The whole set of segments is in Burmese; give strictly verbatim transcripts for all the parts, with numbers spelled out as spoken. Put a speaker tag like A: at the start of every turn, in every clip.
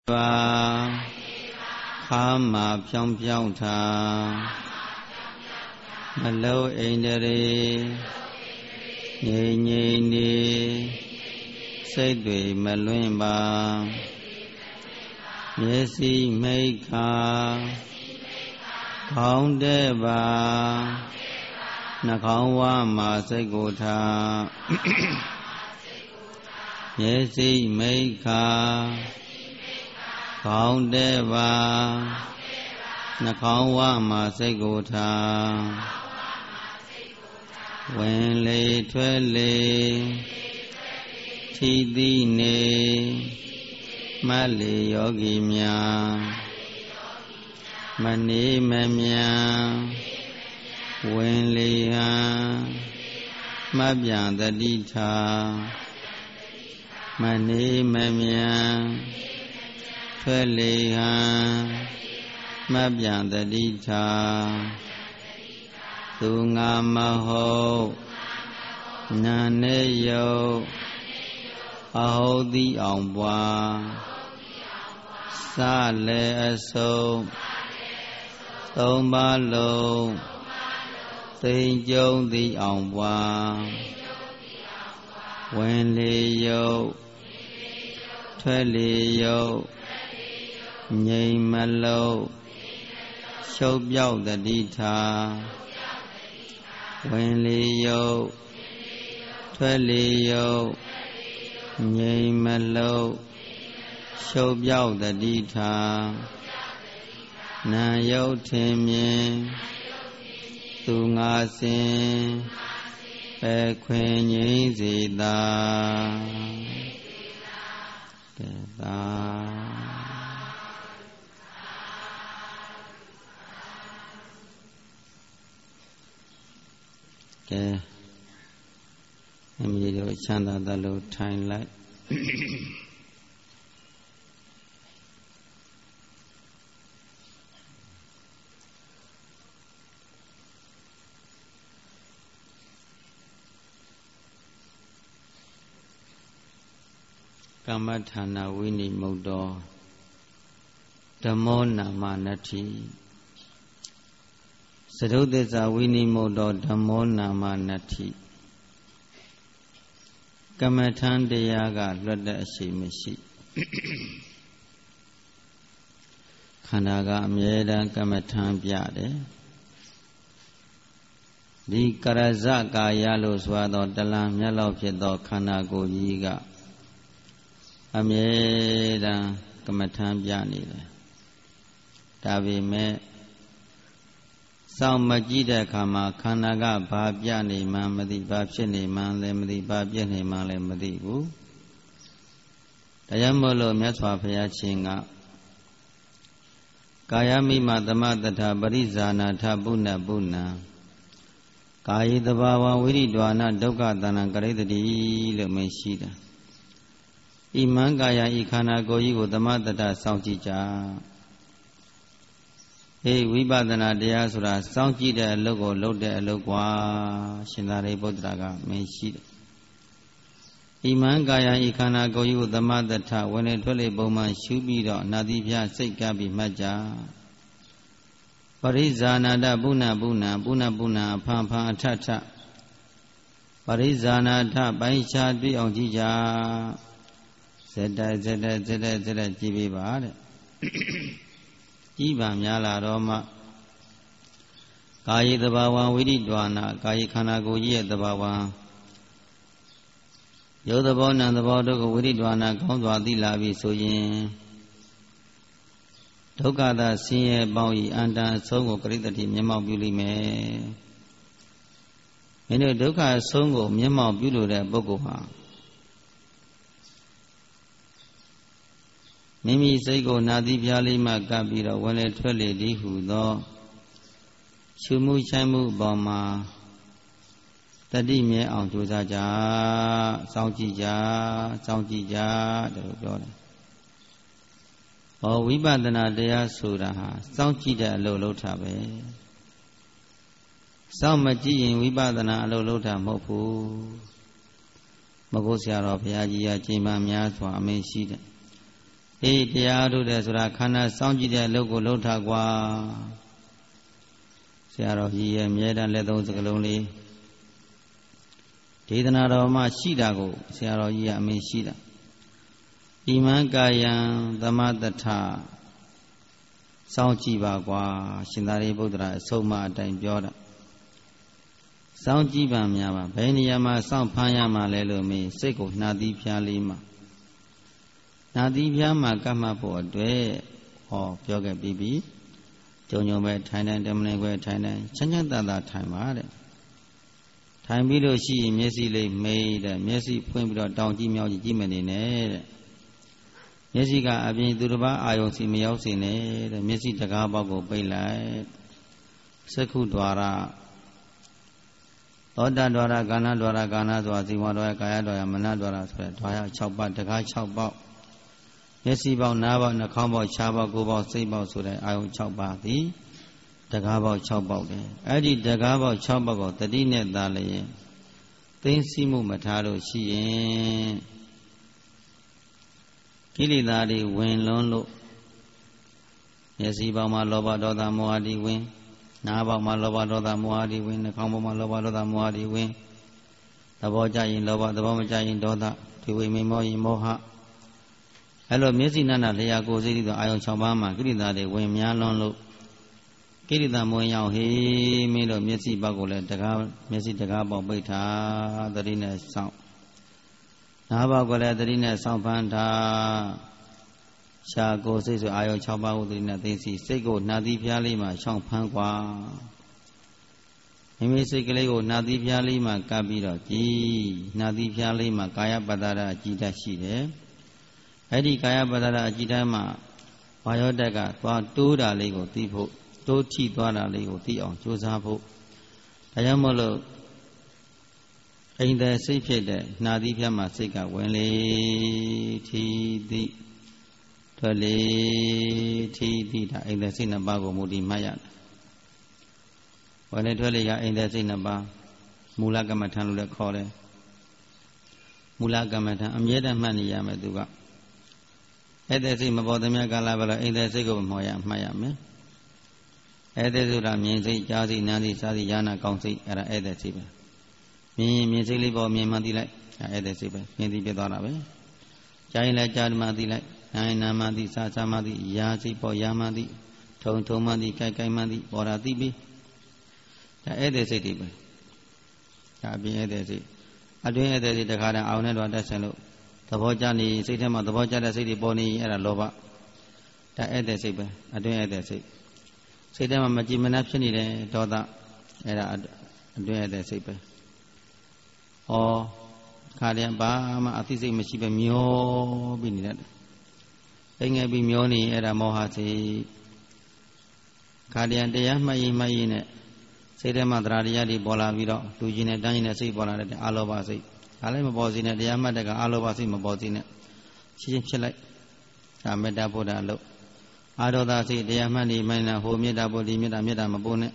A: 吧，蛤蟆飘飘它，မလုအိန္ဒြေငြိမ်ငြိမ်နေစိတ်တွေမလွင့်ပါမျက်စိမိတ်ခါခေါင်းတဲ့ပါနှာခေါင်းဝမှာစိတ်ကိုထားမျက်စိမိတ်ခါခေါင်းတဲ့ပါနှာခေါင်းဝမှာစိတ်ကိုထားဝင်လေထွက်လေထီတိနေမလေယောဂီများမနေမမြန်ဝင်လေဟံမပြန်တတိထာမနေမမြန်ထွက်လေဟံမပြန်တတိထာသူငါမဟုတ်နာနေယုတ်အဟုတ်တိအောင်ပွားစလည်းအစုံသုံးပါလုံးသိမ့်ကြုံတိအောင်ပွားဝင်လေယုတ်ထွက်လေယုတ်ငြိမ်မလို့ရှုပ်ပြောက်တတိထာဝင်လေယုတ်ထွက်လေယုတ်ငြိမ်မလို့ရှုပ်ပြောက်တတိထာနာယုတ်ထင်မြင်သူငါစင်ပဲခွင်ငြိမ်းစေသာကဲသာကဲအမိတို့ချမ်းသာသလိုထိုင်လိုက်ကမ္မဌာနဝိနိမုတ်တော်ဓမ္မောနာမနတ္ထိသရုပ်သစ္စာဝိနိမုတ်တော်ဓမ္မောနာမနတ္ထိကမ္မထံတရားကလွတ်တဲ့အရှိမရှိခန္ဓာကအမြဲတမ်းကမ္မထံပြတယ်ဒီကရဇကာယလို့ဆိုသောတလံမျက်လောက်ဖြစ်သောခန္ဓာကိုယ်ကြီးကအမြဲတမ်းကမ္မထံပြနေတယ်ဒါပေမဲ့စောင့်မကြည့်တဲ့အခါမှာခန္ဓာကဘာပြနေမှမသိဘာဖြစ်နေမှလည်းမသိဘာပြနေမှလည်းမသိဘူးဒါကြောင့်မို့လို့မြတ်စွာဘုရားရှင်ကကာယမိမသမတ္ထပရိဇာနာထပုဏ္ဏပုဏ္ဏကာယိတဘာဝဝိရိဒဝနာဒုက္ခတဏ္ဏကရိတတိလို့မရှိတာဣမံကာယဤခန္ဓာကိုယ်ကြီးကိုသမတ္တစောင့်ကြည့်ကြဟေးဝိပဿနာတရားဆိုတာစောင့်ကြည့်တဲ့အလုပ်ကိုလုပ်တဲ့အလုပ်ကွာရှင်သာရိပုတ္တရာကမင်းရှိတယ်ဣမံကာယဤခန္ဓာကိုယ်ကြီးကိုသမတ္တဝင်လေထွက်လေပုံမှန်ရှုပြီးတော့နာတိပြစိတ်ကပ်ပြီးမှတ်ကြပရိဇာနာတပုဏ္ဏပုဏ္ဏပုဏ္ဏပုဏ္ဏဖန်ဖန်အထထပရိဇာနာထပိုင်းခြားတွေ့အောင်ကြည့်ကြဇက်တဇက်တဇက်တဇက်တကြည့်ပေးပါတဲ့ကြည်ပါများလာတော့မှကာယတဘာဝဝိရိဒဝနာကာယခန္ဓာကိုယ်ကြီးရဲ့တဘာဝရုပ်သဘောနာမ်သဘောတို့ကိုဝိရိဒဝနာကောင်းစွာသိလာပြီဆိုရင်ဒုက္ခသာဆင်းရဲပေါင်းဤအန္တန်အဆုံးကိုကရိတ္တိမျက်မှောက်ပြုလိမ့်မယ်မင်းတို့ဒုက္ခအဆုံးကိုမျက်မှောက်ပြုလို့တဲ့ပုဂ္ဂိုလ်ဟာမိမိစိတ်ကိုနာသီးပြားလေးမှကပ်ပြီးတော့ဝင်လေထွက်လေဒီဟုသောရှုမှုချိုင်းမှုအပေါ်မှာတတိမြဲအောင်ကြိုးစားကြစောင့်ကြည့်ကြစောင့်ကြည့်ကြတယ်လို့ပြောတယ်ဟောဝိပဿနာတရားဆိုတာဟာစောင့်ကြည့်တဲ့အလုပ်လုပ်တာပဲစောင့်မကြည့်ရင်ဝိပဿနာအလုပ်လုပ်တာမဟုတ်ဘူးမဟုတ်ဆရာတော်ဘုရားကြီးကချိန်မှများစွာအမင်းရှိတယ်အေးတရားထုတ်တယ်ဆိုတာခန္ဓာစောင့်ကြည့်တဲ့အလုပ်ကိုလုပ်ထားကွာဆရာတော်ကြီးရဲ့မြဲတမ်းလက်သုံးစကလုံးလေးဒေသနာတော်မှာရှိတာကိုဆရာတော်ကြီးကအမင်းရှိတာဣမံကာယံသမတထစောင့်ကြည့်ပါကွာရှင်သာရိပုတ္တရာအဆုံးအမအတိုင်းပြောတာစောင့်ကြည့်ပါများပါဘယ်နေရာမှာစောင့်ဖမ်းရမှာလဲလို့မေးစိတ်ကိုနှာသီးဖျားလေးမှာနှာသီးဖျားမှာကပ်မှတ်ဖို့အတွက်ဟောပြောခဲ့ပြီးပြီကြုံကြုံပဲထိုင်တိုင်းတမလင်ခွဲထိုင်တိုင်းချမ်းချမ်းသာသာထိုင်ပါတဲ့ထိုင်ပြီးလို့ရှိရင်မျက်စိလေးမိတ်တဲ့မျက်စိဖွင့်ပြီးတော့တောင်ကြည့်မြောက်ကြည့်ကြည့်မနေနဲ့တဲ့မျက်စိကအပြင်သူတစ်ပါးအာယုံစီမရောက်စေနဲ့တဲ့မျက်စိတကားပေါက်ကိုပိတ်လိုက်စက္ခုဒွါရသောတဒွါရကာဏဒွါရကာဏဆိုတာဇီဝဒွါရကာယဒွါရမနဒွါရဆိုတဲ့ဒွါရ၆ပါးတကား၆ပေါက်မျက်စိပေါက်နားပေါက်နှာခေါင်းပေါက်ခြားပေါက်ကိုယ်ပေါက်စိတ်ပေါက်ဆိုတဲ့အာယုံ၆ပါးသည်တကားပေါက်၆ပေါက်တယ်အဲ့ဒီတကားပေါက်၆ပေါက်ကိုတတိနဲ့သာလျင်သိသိမှုမထားလို့ရှိရင်ကိလေသာတွေဝင်လွန်းလို့မျက်စိပေါက်မှာလောဘဒေါသမောဟတွေဝင်နားပေါက်မှာလောဘဒေါသမောဟတွေဝင်နှာခေါင်းပေါက်မှာလောဘဒေါသမောဟတွေဝင်သဘောကျရင်လောဘသဘောမကျရင်ဒေါသဒီဝိမေမောရင်မောဟအဲ့လိုမျက်စိနာနာလျာကိုယ်စိတ်တို့အာယုံ၆ပါးမှာကိလေသာတွေဝင်များလွန်းလို့ကိလေသာမဝင်ရောက်ဟေးမင်းတို့မျက်စိပေါက်ကိုလည်းတကားမျက်စိတကားပေါက်ပိတ်ထားသတိနဲ့စောင့်နားပေါက်ကိုလည်းသတိနဲ့စောင့်ဖမ်းထားရှားကိုယ်စိတ်ဆိုအာယုံ၆ပါးကိုသတိနဲ့သိသိစိတ်ကိုနှာသီးဖျားလေးမှာရှောင်ဖမ်းကွာမိမိစိတ်ကလေးကိုနှာသီးဖျားလေးမှာကပ်ပြီးတော့ကြည်နှာသီးဖျားလေးမှာကာယပတ္တရအကြည်တတ်ရှိတယ်အဲ့ဒီကာယပတ္တရအကြည်တတ်မှာဘာယောတက်ကသွားတိုးတာလေးကိုသိဖို့တိုးထိသွားတာလေးကိုသိအောင်ကြိုးစားဖို့ဒါကြောင့်မို့လို့အိမ်သက်စိတ်ဖြစ်တဲ့နှာသီးဖျားမှာစိတ်ကဝင်လေထီသိထွက်လေထီသိဒါအိမ်သက်စိတ်နှစ်ပါးကိုမူတည်မှတ်ရတယ်ဝင်လေထွက်လေကအိမ်သက်စိတ်နှစ်ပါးမူလကမ္မထံလို့လည်းခေါ်တယ်မူလကမ္မထံအမြဲတမ်းမှတ်နေရမယ်သူကအဲ့တဲ့စိတ်မပေါ်သမျှကာလပဲလို့အိမ်သက်စိတ်ကိုမော်ရမှတ်ရမယ်အဲ့တဲ့ဆိုတာမြင်စိတ်ကြားစိတ်နားစိတ်စားစိတ်ယာနာကောင်းစိတ်အဲ့ဒါအဲ့တဲ့စိတ်ပဲမြင်မြင်စိတ်လေးပေါ်မြင်မှသိလိုက်အဲ့တဲ့စိတ်ပဲမြင်သိပြသွားတာပဲကြားရင်လည်းကြားမှသိလိုက်နာရင်နာမှသိစားစားမှသိယာစိတ်ပေါ်ယာမှသိထုံထုံမှသိကြိုက်ကြိုက်မှသိပေါ်တာသိပြီဒါအဲ့တဲ့စိတ်တွေပဲဒါအပြင်အဲ့တဲ့စိတ်အတွင်းအဲ့တဲ့စိတ်တခါတည်းအောင်နဲ့တော့တက်ဆင်လို့သဘောကျနေစိတ်ထဲမှာသဘောကျတဲ့စိတ်တွေပေါ်နေရင်အဲ့ဒါလောဘဒါအဲ့တဲ့စိတ်ပဲအတွင်းအဲ့တဲ့စိတ်စိတ်ထဲမှာမကြည်မနှက်ဖြစ်နေတယ်ဒေါသအဲ့ဒါအတွင်းအဲ့တဲ့စိတ်ပဲဩခါတည်းဘာမှအသိစိတ်မရှိပဲမျောပြီးနေတယ်အိမ်ငယ်ပြီးမျောနေရင်အဲ့ဒါမောဟစိတ်ခါတည်းတရားမှတ်ရင်မှတ်ရင်နဲ့စိတ်ထဲမှာတရားတရားတွေပေါ်လာပြီးတော့လူကြီးနဲ့တန်းကြီးနဲ့စိတ်ပေါ်လာတဲ့အာလောဘစိတ်ဒါလည်းမပေါ်စေနဲ့တရားမှတ်တဲ့ကအာလောဘစိတ်မပေါ်စေနဲ့ရှင်းရှင်းဖြစ်လိုက်ဒါမေတ္တာဘုရားလို့အာဒေါသစိတ်တရားမှတ်နေမှန်းနာဟိုမေတ္တာပို့ဒီမေတ္တာမေတ္တာမပို့နဲ့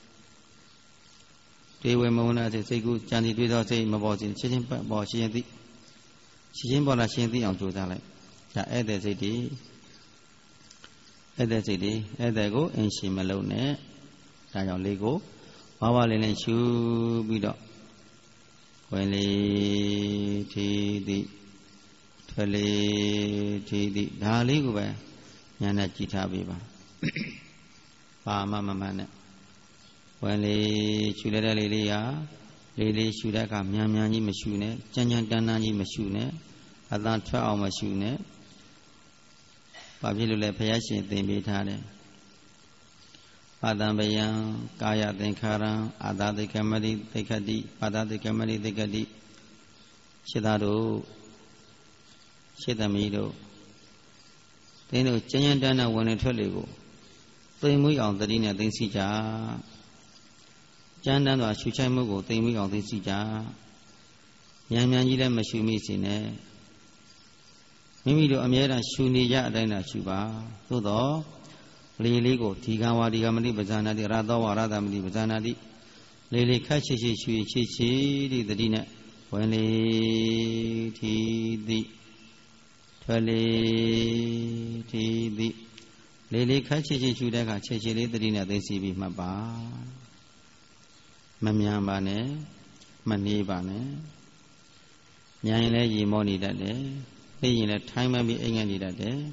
A: တွေဝေမဝနာစိတ်စိတ်ကူးကြံစီတွေးသောစိတ်မပေါ်စေရှင်းရှင်းပေါ်ရှင်းရှင်းသိရှင်းရှင်းပေါ်လာရှင်းသိအောင်ကြိုးစားလိုက်ဒါအဲ့တဲ့စိတ်တွေအဲ့တဲ့စိတ်တွေအဲ့တဲ့ကိုအင်ရှင်မလုံးနဲ့ဒါကြောင့်လေးကိုဝါဝလေးလေးရှူပြီးတော့ဝင်လေထီသည်ထွက်လေထီသည်ဒါလေးကိုပဲဉာဏ်နဲ့ကြည်ထားပေးပါဘာမှမမှန်နဲ့ဝင်လေရှူလိုက်တဲ့လေးလေးဟာလေးလေးရှူတဲ့အခါမြန်မြန်ကြီးမရှူနဲ့ကြမ်းကြမ်းတန်းတန်းကြီးမရှူနဲ့အသံထွက်အောင်မရှူနဲ့ဘာဖြစ်လို့လဲဘုရားရှင်သင်ပေးထားတယ်ပါဒံဗယံကာယသင်္ခါရံအာသတိကမတိသိက္ခတိပါဒတိကမတိသိက္ခတိရှင်းသားတို့ရှင်းသမီးတို့သင်တို့ကျဉ်းကျဉ်းတန်းတန်းဝင်နေထွက်လေကိုသိမ်မွေးအောင်သတိနဲ့သိသိကြကျမ်းတန်းစွာရှုချိုက်မှုကိုသိမ်မွေးအောင်သိသိကြဉာဏ်ဉာဏ်ကြီးလည်းမရှုမိစေနဲ့မိမိတို့အမြဲတမ်းရှုနေကြအတိုင်းသာရှုပါသို့တော့လေးလေးကိုဒီကံဝါဒီကမတိပဇာနာတိရသောဝါရသမတိပဇာနာတိလေးလေးခက်ရှိရှိရှုရှိရှိဒီတတိနဲ့ဝင်လေထီသည်ထွက်လေဒီသည်လေးလေးခက်ချစ်ချစ်ရှုတဲ့အခါချစ်ချစ်လေးတတိနဲ့သိသိပြီးမှတ်ပါမမြန်ပါနဲ့မနှေးပါနဲ့မြန်ရင်လည်းရေမောနေတတ်တယ်နှေးရင်လည်းထိုင်းမှပြီးအိမ်ငယ်နေတတ်တယ်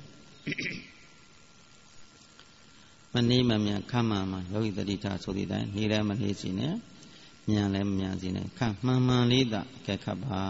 A: မနှေးမမြန်ခမ်းမှန်မှယောဂီတတိထားဆိုသည့်တိုင်နှေးလည်းမနှေးစီနဲ့မြန်လည်းမမြန်စီနဲ့ခမ်းမှန်မှန်လေးသာကဲခတ်ပါ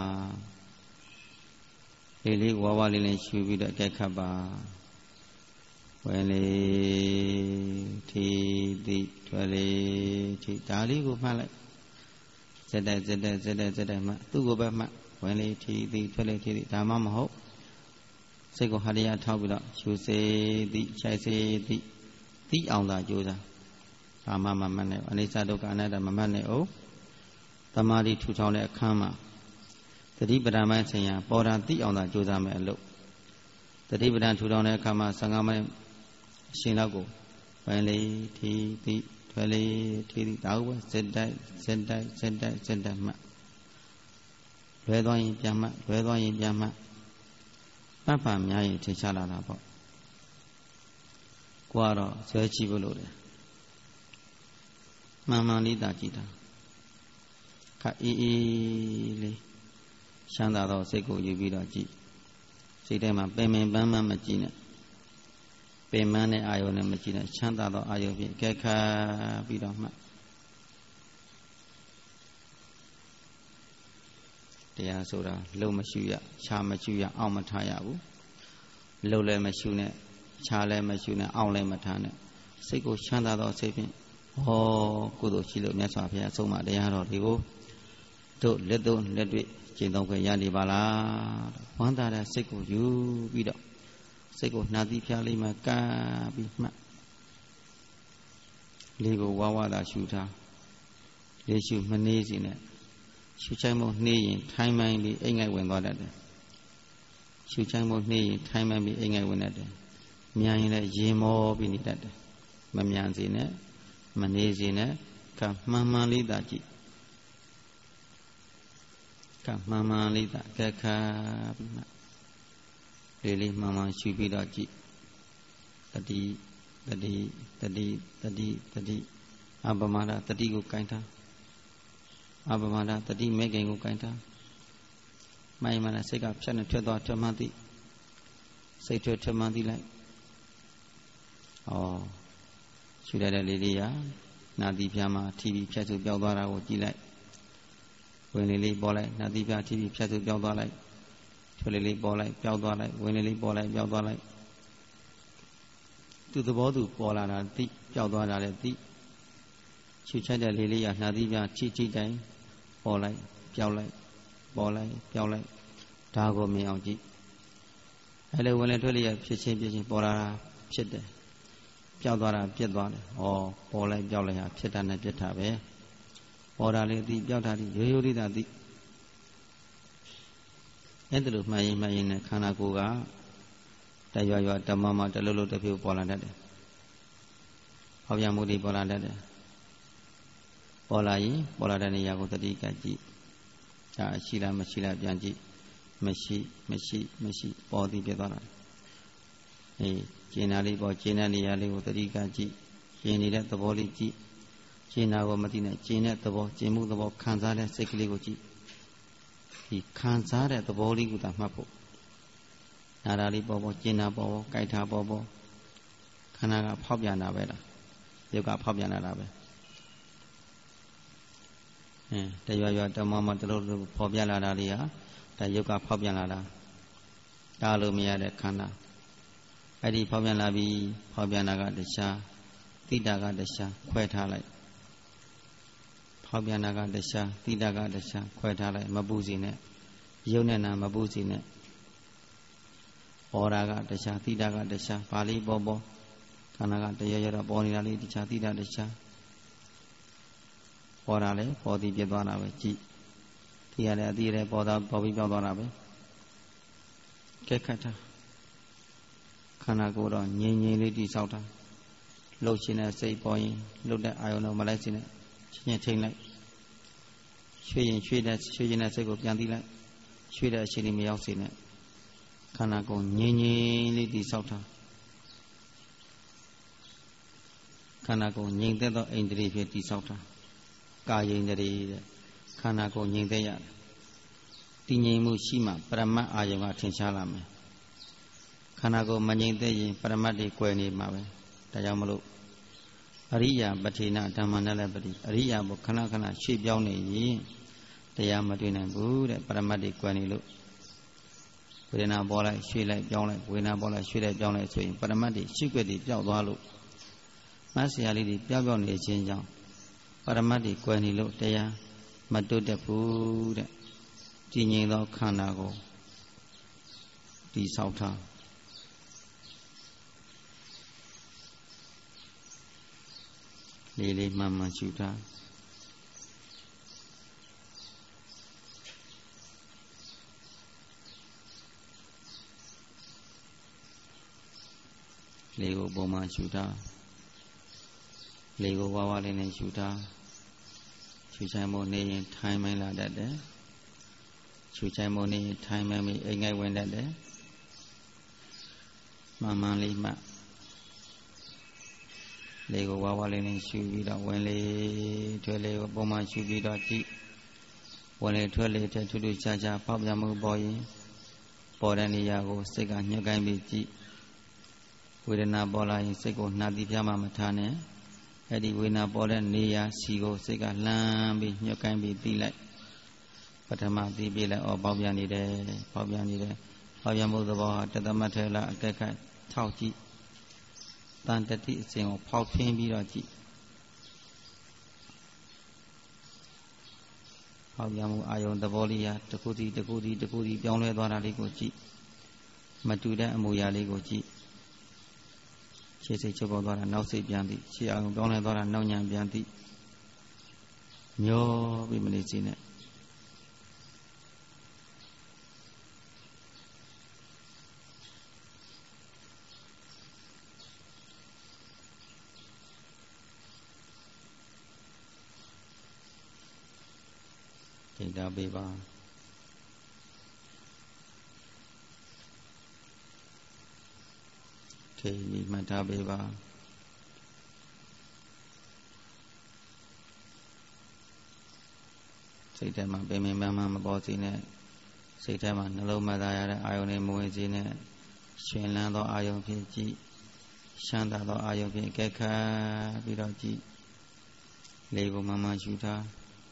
A: လေးလေးဝါဝါလေးလေးရှူပြီးတော့ကဲခတ်ပါဝင်လေထီတိထွက်လေထီဒါလေးကိုမှတ်လိုက်စက်တိုက်စက်တိုက်စက်တိုက်စက်တိုက်မှသူ့ကိုပဲမှတ်ဝင်လေထီတိထွက်လေထီတိဒါမှမဟုတ်စိတ်ကိုဟာတရားထောက်ပြီးတော့ရှူစေတိခြိုက်စေတိတိအောင်သာကြိုးစားဒါမှမမှတ်နဲ့အနိစ္စဒုက္ခအနတ္တမမှတ်နဲ့အောင်သမာဓိထူထောင်တဲ့အခါမှာတတိပဒံပိုင်းဆင်ရပေါ်တာတိအောင်သာကြိုးစားမယ်အလုပ်တတိပဒံထူထောင်တဲ့အခါမှာဆံဃာမိုင်းအရှင်လောက်ကိုဝင်လေထီတိထွက်လေထီတိဒါဟုတ်ပဲစက်တိုက်စက်တိုက်စက်တိုက်စက်တိုက်မှလွဲသွားရင်ပြန်မှလွဲသွားရင်ပြန်မှပတ်ပါများရင်ထင်ရှားလာတာပေါ့ကိုကတော့ဆွဲကြည့်ဖို့လို့တယ်မှန်မှန်လေးသာကြည့်တာခါအေးအေးလေးချမ်းသာသောစိတ်ကိုယူပြီးတော့ကြည့်စိတ်ထဲမှာပင်ပင်ပန်းပန်းမကြည့်နဲ့ပင်ပန်းတဲ့အာယုံနဲ့မကြည့်နဲ့ချမ်းသာသောအာယုံဖြင့်ကဲခါပြီးတော့မှတရားဆိုတာလုံမရှုရခြာမရှုရအောင့်မထားရဘူးလုံလည်းမရှုနဲ့ခြာလည်းမရှုနဲ့အောင့်လည်းမထားနဲ့စိတ်ကိုချမ်းသာသောစိတ်ဖြင့်ဟောကုသိုလ်ရှိလို့မြတ်စွာဘုရားအဆုံးအမတရားတော်တွေကိုတို့လက်သုံးလက်တွေ့ကျင့်သုံးခွင့်ရနေပါလားဝမ်းသာတဲ့စိတ်ကိုယူပြီးတော့စိတ်ကိုနှာသီးဖြားလေးမှာကပ်ပြီးမှတ်လေးကိုဝါဝါသာရှုထားလေးရှုမနှေးစီနဲ့ရှုချိုင်းမို့နှေးရင်ထိုင်းမိုင်းပြီးအိမ်ငိုက်ဝင်သွားတတ်တယ်ရှုချိုင်းမို့နှေးရင်ထိုင်းမိုင်းပြီးအိမ်ငိုက်ဝင်တတ်တယ်မြန်ရင်လည်းရေမောပြီးနေတတ်တယ်မမြန်စီနဲ့မနှေးစီနဲ့ကမှန်မှန်လေးသာကြည့်ကမှန်မှန်လေးသာကဲခါပြီးမှလေးလေးမှန်မှန်ရှုပြီးတော့ကြည့်တတိတတိတတိတတိတတိအပမဒတတိကိုကိုင်ထားအပမဒတတိမဲခင်ကိုကိုင်ထားမိုင်းမှလည်းစိတ်ကဖြတ်နေထွက်သွားထွက်မှန်းသိစိတ်ထွက်ထွက်မှန်းသိလိုက်ဩရှုရတဲ့လေးလေးရာနာတိပြားမှာထီပြီးဖြတ်စုပြောင်းသွားတာကိုကြည့်လိုက်ဝင်လေးလေးပေါ်လိုက်နာတိပြားထီပြီးဖြတ်စုပြောင်းသွားလိုက်ထွက်လေးလေးပေါ်လိုက်ပြောင်းသွားလိုက်ဝင်လေးလေးပေါ်လိုက်ပြောင်းသွားလိုက်သူသဘောသူပေါ်လာတာသိပြောင်းသွားတာလည်းသိချူချက်တဲ့လေးလေးရာနှာသီးပြချိချိတိုင်းပေါ်လိုက်ပြောင်းလိုက်ပေါ်လိုက်ပြောင်းလိုက်ဒါကိုမြင်အောင်ကြည့်အဲလိုဝင်လေထွက်လေရဖြစ်ချင်းဖြစ်ချင်းပေါ်လာတာဖြစ်တယ်ပြောင်းသွားတာပြစ်သွားတယ်ဩပေါ်လိုက်ပြောင်းလိုက်ဟာဖြစ်တာနဲ့ပြစ်တာပဲပေါ်တာလေးသိပြောင်းတာသိရိုးရိုးလေးသာသိအဲ့ဒါလိုမှန်ရင်မှန်ရင်နဲ့ခန္ဓာကိုယ်ကတရွရွဓမ္မမှာတလုံးလုံးတစ်ဖြူပေါ်လာတတ်တယ်။ဟောပြမှုတွေပေါ်လာတတ်တယ်။ပေါ်လာရင်ပေါ်လာတဲ့နေရာကိုတတိကကြည့်။ဒါရှိလားမရှိလားပြန်ကြည့်။မရှိမရှိမရှိပေါ်သည်ပြသွားတာ။အေးကျင်နာလေးပေါ်ကျင်တဲ့နေရာလေးကိုတတိကကြည့်။ကျင်နေတဲ့သဘောလေးကြည့်။ကျင်နာကိုမသိနဲ့ကျင်တဲ့သဘောကျင်မှုသဘောခံစားတဲ့စိတ်ကလေးကိုကြည့်။ဒီခံစားတဲ့သဘောလေးကိုသာမှတ်ဖို့နာတာလေးပေါ်ပေါ်ကျင်နာပေါ်ပေါ်ကြိုက်တာပေါ်ပေါ်ခန္ဓာကဖောက်ပြန်တာပဲလားရုပ်ကဖောက်ပြန်လာတာပဲအဲတရွရွတမမတလို့ဖော်ပြလာတာလေးဟာဒါရုပ်ကဖောက်ပြန်လာတာဒါလို့မရတဲ့ခန္ဓာအဲ့ဒီဖောက်ပြန်လာပြီးဖောက်ပြန်တာကတခြားတိတာကတခြားခွဲထားလိုက်ဖောက်ပြန်တာကတခြားတိတာကတခြားခွဲထားလိုက်မပူစီနဲ့ရုပ်နဲ့နာမပူစီနဲ့ပေါ်တာကတခြားတိတာကတခြားပါဠိပေါ်ပေါ်ခန္ဓာကတရရတော့ပေါ်နေတာလေးတခြားတိတာတခြားပေါ်တာလေပေါ်သည်ပြသွားတာပဲကြည့်ဒီရတယ်အတိရတယ်ပေါ်တာပေါ်ပြီးပြောင်းသွားတာပဲကဲခတ်တာခန္ဓာကိုယ်တော့ငြိမ်ငြိမ်လေးတိဆောက်တာလှုပ်ရှင်တဲ့စိတ်ပေါ်ရင်လှုပ်တဲ့အာယုံတော့မလိုက်စင်းနဲ့ချင်းချင်းထိန်လိုက်ရွှေ့ရင်ရွှေ့တဲ့ရွှေ့ရင်တဲ့စိတ်ကိုပြန်သိလိုက်ရွှေ့တဲ့အချိန်လေးမရောက်စေနဲ့ခန္ဓာကိုယ်ငြိမ်ငြိမ်လေးတည်ဆောက်ထားခန္ဓာကိုယ်ငြိမ်သက်သောအိန္ဒြေဖြင့်တည်ဆောက်ထားကာယိန္ဒြေတဲ့ခန္ဓာကိုယ်ငြိမ်သက်ရတယ်တည်ငြိမ်မှုရှိမှပရမတ်အာယုံကထင်ရှားလာမယ်ခန္ဓာကိုယ်မငြိမ်သက်ရင်ပရမတ်တွေကွယ်နေမှာပဲဒါကြောင့်မလို့အရိယာပဋိနာဓမ္မနဲ့လည်းပဋိအရိယာဘုခဏခဏရွှေ့ပြောင်းနေရင်တရားမတွေ့နိုင်ဘူးတဲ့ပရမတ်တွေကွယ်နေလို့ဝေဒနာပေါ်လိုက်ရွှေ့လိုက်ပြောင်းလိုက်ဝေဒနာပေါ်လိုက်ရွှေ့လိုက်ပြောင်းလိုက်ဆိုရင်ပရမတ်တွေရှိခွက်တွေပျောက်သွားလို့မဆရာလေးတွေပျောက်ပျောက်နေခြင်းကြောင့်ပရမတ်တွေကွယ်နေလို့တရားမတွေ့တတ်ဘူးတဲ့ကြည်ငြိမ်သောခန္ဓာကိုတည်ဆောက်ထားလေးလေးမှန်မှန်ရှုထားလေးကိုပုံမှန်ရှုထားလေးကိုဝါဝါလေးနဲ့ရှုထားရှုချိုင်းမို့နေရင်ထိုင်မိုင်းလာတတ်တယ်ရှုချိုင်းမို့နေရင်ထိုင်မိုင်းပြီးအိမ်ငိုက်ဝင်တတ်တယ်မှန်မှန်လေးမှလေးကိုဝါဝါလေးနဲ့ရှုပြီးတော့ဝင်လေထွဲလေးကိုပုံမှန်ရှုပြီးတော့ကြည့်ဝင်လေထွဲလေတဲ့ထူးထူးခြားခြားပေါက်ပြမှုပေါ်ရင်ပေါ်တဲ့နေရာကိုစိတ်ကညှက်ကိုင်းပြီးကြည့်ဝေဒနာပေါ်လာရင်စိတ်ကိုနှာသီးပြမှမထားနဲ့အဲ့ဒီဝေဒနာပေါ်တဲ့နေရာစီကိုစိတ်ကလှမ်းပြီးညှက်ကိုင်းပြီးသိလိုက်ပထမသိပြလိုက်အော်ပေါက်ပြနေတယ်ပေါက်ပြနေတယ်ပေါက်ပြမှုသဘောဟာတသမတ်ထဲလားအကက်ခတ်ထောက်ကြည့်တန်တတိအစဉ်ကိုဖောက်ဖင်းပြီးတော့ကြည့်ဖောက်ပြမှုအာယုံသဘောလေးဟာတစ်ခုစီတစ်ခုစီတစ်ခုစီပြောင်းလဲသွားတာလေးကိုကြည့်မတူတဲ့အမူအရာလေးကိုကြည့်ရှေ့စိတ်ချုပ်ပေါ်သွားတာနောက်စိတ်ပြန်သည်ရှေ့အောင်ပြောင်းလဲသွားတာနောက်ညံပြန်သည်မျောပြီးမနေစေနဲ့ဒိဋ္ဌာပေးပါထိမိမှတ်ထားပေးပါစိတ်ထဲမှာပင်ပင်ပန်းပန်းမပေါ်စေနဲ့စိတ်ထဲမှာနှလုံးမသားရတဲ့အာယုန်တွေမဝင်စေနဲ့ရှင်လန်းသောအာယုန်ဖြင့်ကြည့်ရှမ်းသာသောအာယုန်ဖြင့်ကဲခတ်ပြီးတော့ကြည့်လေးကိုမှန်မှန်ရှုထား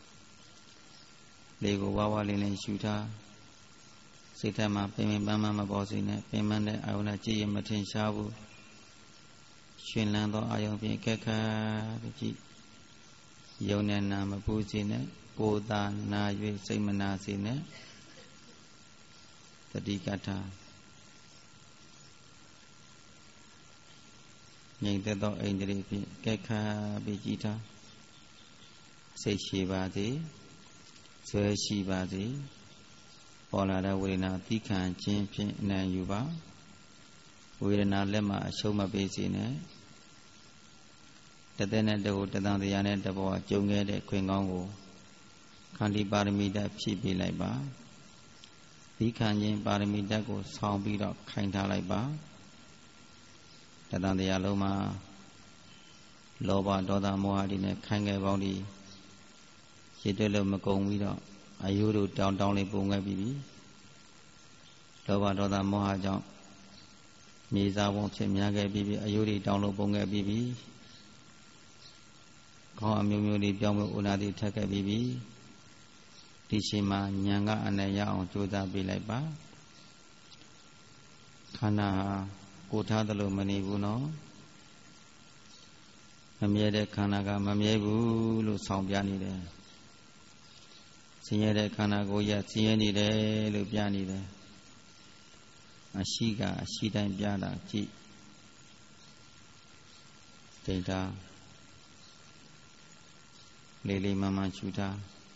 A: လေးကိုဝါဝါလေးလေးရှုထားစိတ်ထဲမှာပင်ပင်ပန်းပန်းမပေါ်စေနဲ့ပင်ပန်းတဲ့အာယုန်နဲ့ကြည့်ရင်မထင်ရှားဘူးရှင်လန်းသောအာယုန်ဖြင့်ကဲခတ်ပြီးကြည့်ယုံနဲ့နာမပူစေနဲ့ကိုယ်သာနာ၍စိတ်မနာစေနဲ့တတိကထာငြိမ်သက်သောအိန္ဒြေဖြင့်ကဲခတ်ပြီးကြည်ထားစိတ်ရှိပါစေဆွဲရှိပါစေပေါ်လာတဲ့ဝေဒနာသီးခံခြင်းဖြင့်အနံ့ယူပါဝေဒနာလက်မှာအရှုံးမပေးစေနဲ့တသက်နဲ့တကူတသံတရားနဲ့တဘောကျုံခဲ့တဲ့ခွင်ကောင်းကိုခန္တီပါရမီဓာတ်ဖြည့်ပေးလိုက်ပါသီးခံခြင်းပါရမီဓာတ်ကိုဆောင်းပြီးတော့ခိုင်ထားလိုက်ပါတသံတရားလုံးမှာလောဘဒေါသမောဟတွေနဲ့ခိုင်ခဲ့ပေါင်းဒီရည်တွက်လို့မကုန်ပြီးတော့အယုတို့တောင်းတောင်းလေးပုံခဲ့ပြီးပြီလောဘဒေါသမောဟကြောင့်မြေစာပုံဖြစ်များခဲ့ပြီးပြီအယုတွေတောင်းလို့ပုံခဲ့ပြီးပြီခေါင်းအမျိုးမျိုးတွေပြောင်းလို့ဥနာတိထက်ခဲ့ပြီးပြီဒီချိန်မှာဉာဏ်ကအနက်ရအောင်ကြိုးစားပေးလိုက်ပါခန္ဓာဟာကိုထားသလိုမနေဘူးနော်မမြဲတဲ့ခန္ဓာကမမြဲဘူးလို့ဆောင်ပြနေတယ်ဆင်းရဲတဲ့ခန္ဓာကိုယ်ရဆင်းရဲနေတယ်လို့ပြနေတယ်အရှိကအရှိတိုင်းပြတာကြည့်ဒိဋ္ဌာလေးလေးမှန်မှန်ရှုထား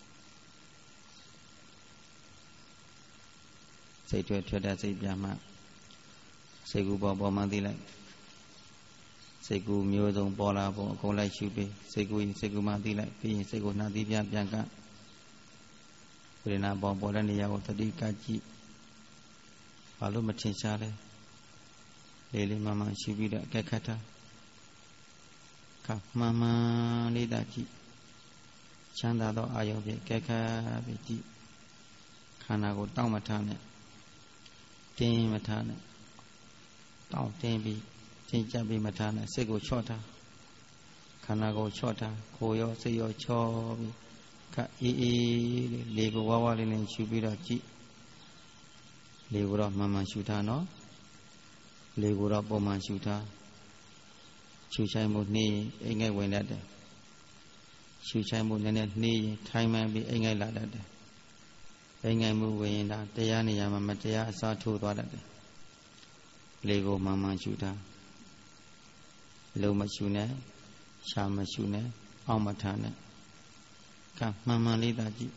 A: စိတ်ထွက်ထွက်တဲ့စိတ်ပြမှစိတ်ကူပေါ်ပေါ်မှသိလိုက်စိတ်ကူမျိုးစုံပေါ်လာပုံအကုန်လိုက်ရှုပေးစိတ်ကူရင်စိတ်ကူမှသိလိုက်ပြီးရင်စိတ်ကိုနှာသီးပြပြန်ကဝေဒနာပေါ်ပေါ်တဲ့နေရာကိုသတိကကြည့်ဘာလို့မထင်ရှားလဲလေးလေးမှန်မှန်ရှုပြီးတော့ကဲခတ်တာခါမှန်မှန်လေးသာကြည့်ချမ်းသာသောအာယုံဖြင့်ကဲခတ်ပြီးကြည့်ခန္ဓာကိုတောင့်မထားနဲ့တင်းမထားနဲ့တောင့်တင်းပြီးတင်းကြပ်ပြီးမထားနဲ့စိတ်ကိုချော့ထားခန္ဓာကိုချော့ထားကိုယ်ရောစိတ်ရောချော့ပြီးခါအေးအေးလေးလေကိုဝါးဝါးလေးနဲ့ရှုပြီးတော့ကြည့်လေကိုတော့မှန်မှန်ရှုထားနော်လေကိုတော့ပုံမှန်ရှုထားရှုဆိုင်မှုနှီးအိမ်ငယ်ဝင်တတ်တယ်ရှုဆိုင်မှုနည်းနည်းနှီးထိုင်မှန်ပြီးအိမ်ငယ်လာတတ်တယ်အိမ်ငယ်မှုဝင်ရင်ဒါတရားနေရာမှာမတရားအစားထိုးသွားတတ်တယ်လေကိုမှန်မှန်ရှုထားလုံးမရှုနဲ့ရှာမရှုနဲ့အောက်မထားနဲ့ကမှန်မှန်လေးသာကြည့်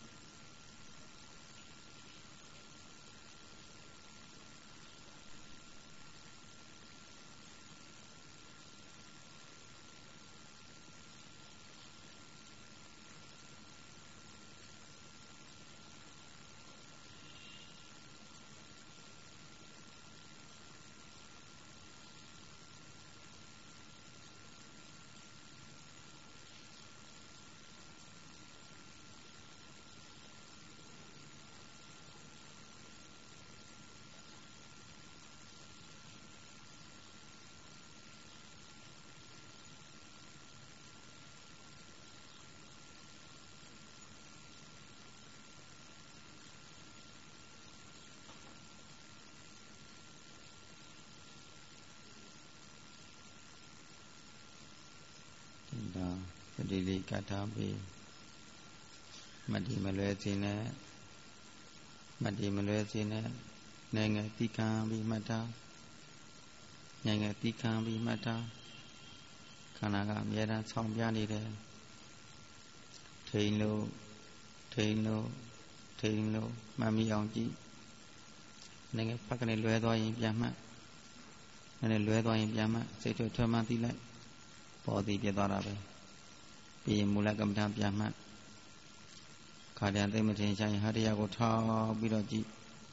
A: ဒီလေးကတ်ထားပြီးမတည်မလွဲစေနဲ့မတည်မလွဲစေနဲ့ငယ်ငယ်တိခံပြီးမှတ်ထားငယ်ငယ်တိခံပြီးမှတ်ထားခန္ဓာကအမြဲတမ်းဆောင်းပြနေတယ်ထိန်လို့ထိန်လို့ထိန်လို့မှတ်မိအောင်ကြည့်ငယ်ငယ်ဖက်ကနေလွဲသွားရင်ပြန်မှတ်နည်းနည်းလွဲသွားရင်ပြန်မှတ်စိတ်ထွက်ထွက်မှသိလိုက်ပေါ်သည်ပြသွားတာပဲပြီးရင်မူလကမ္မဋ္ဌာန်းပြန်မှတ်ခါတည်းသိမထင်ရှားရင်ဟာတရားကိုထောက်ပြီးတော့ကြည့်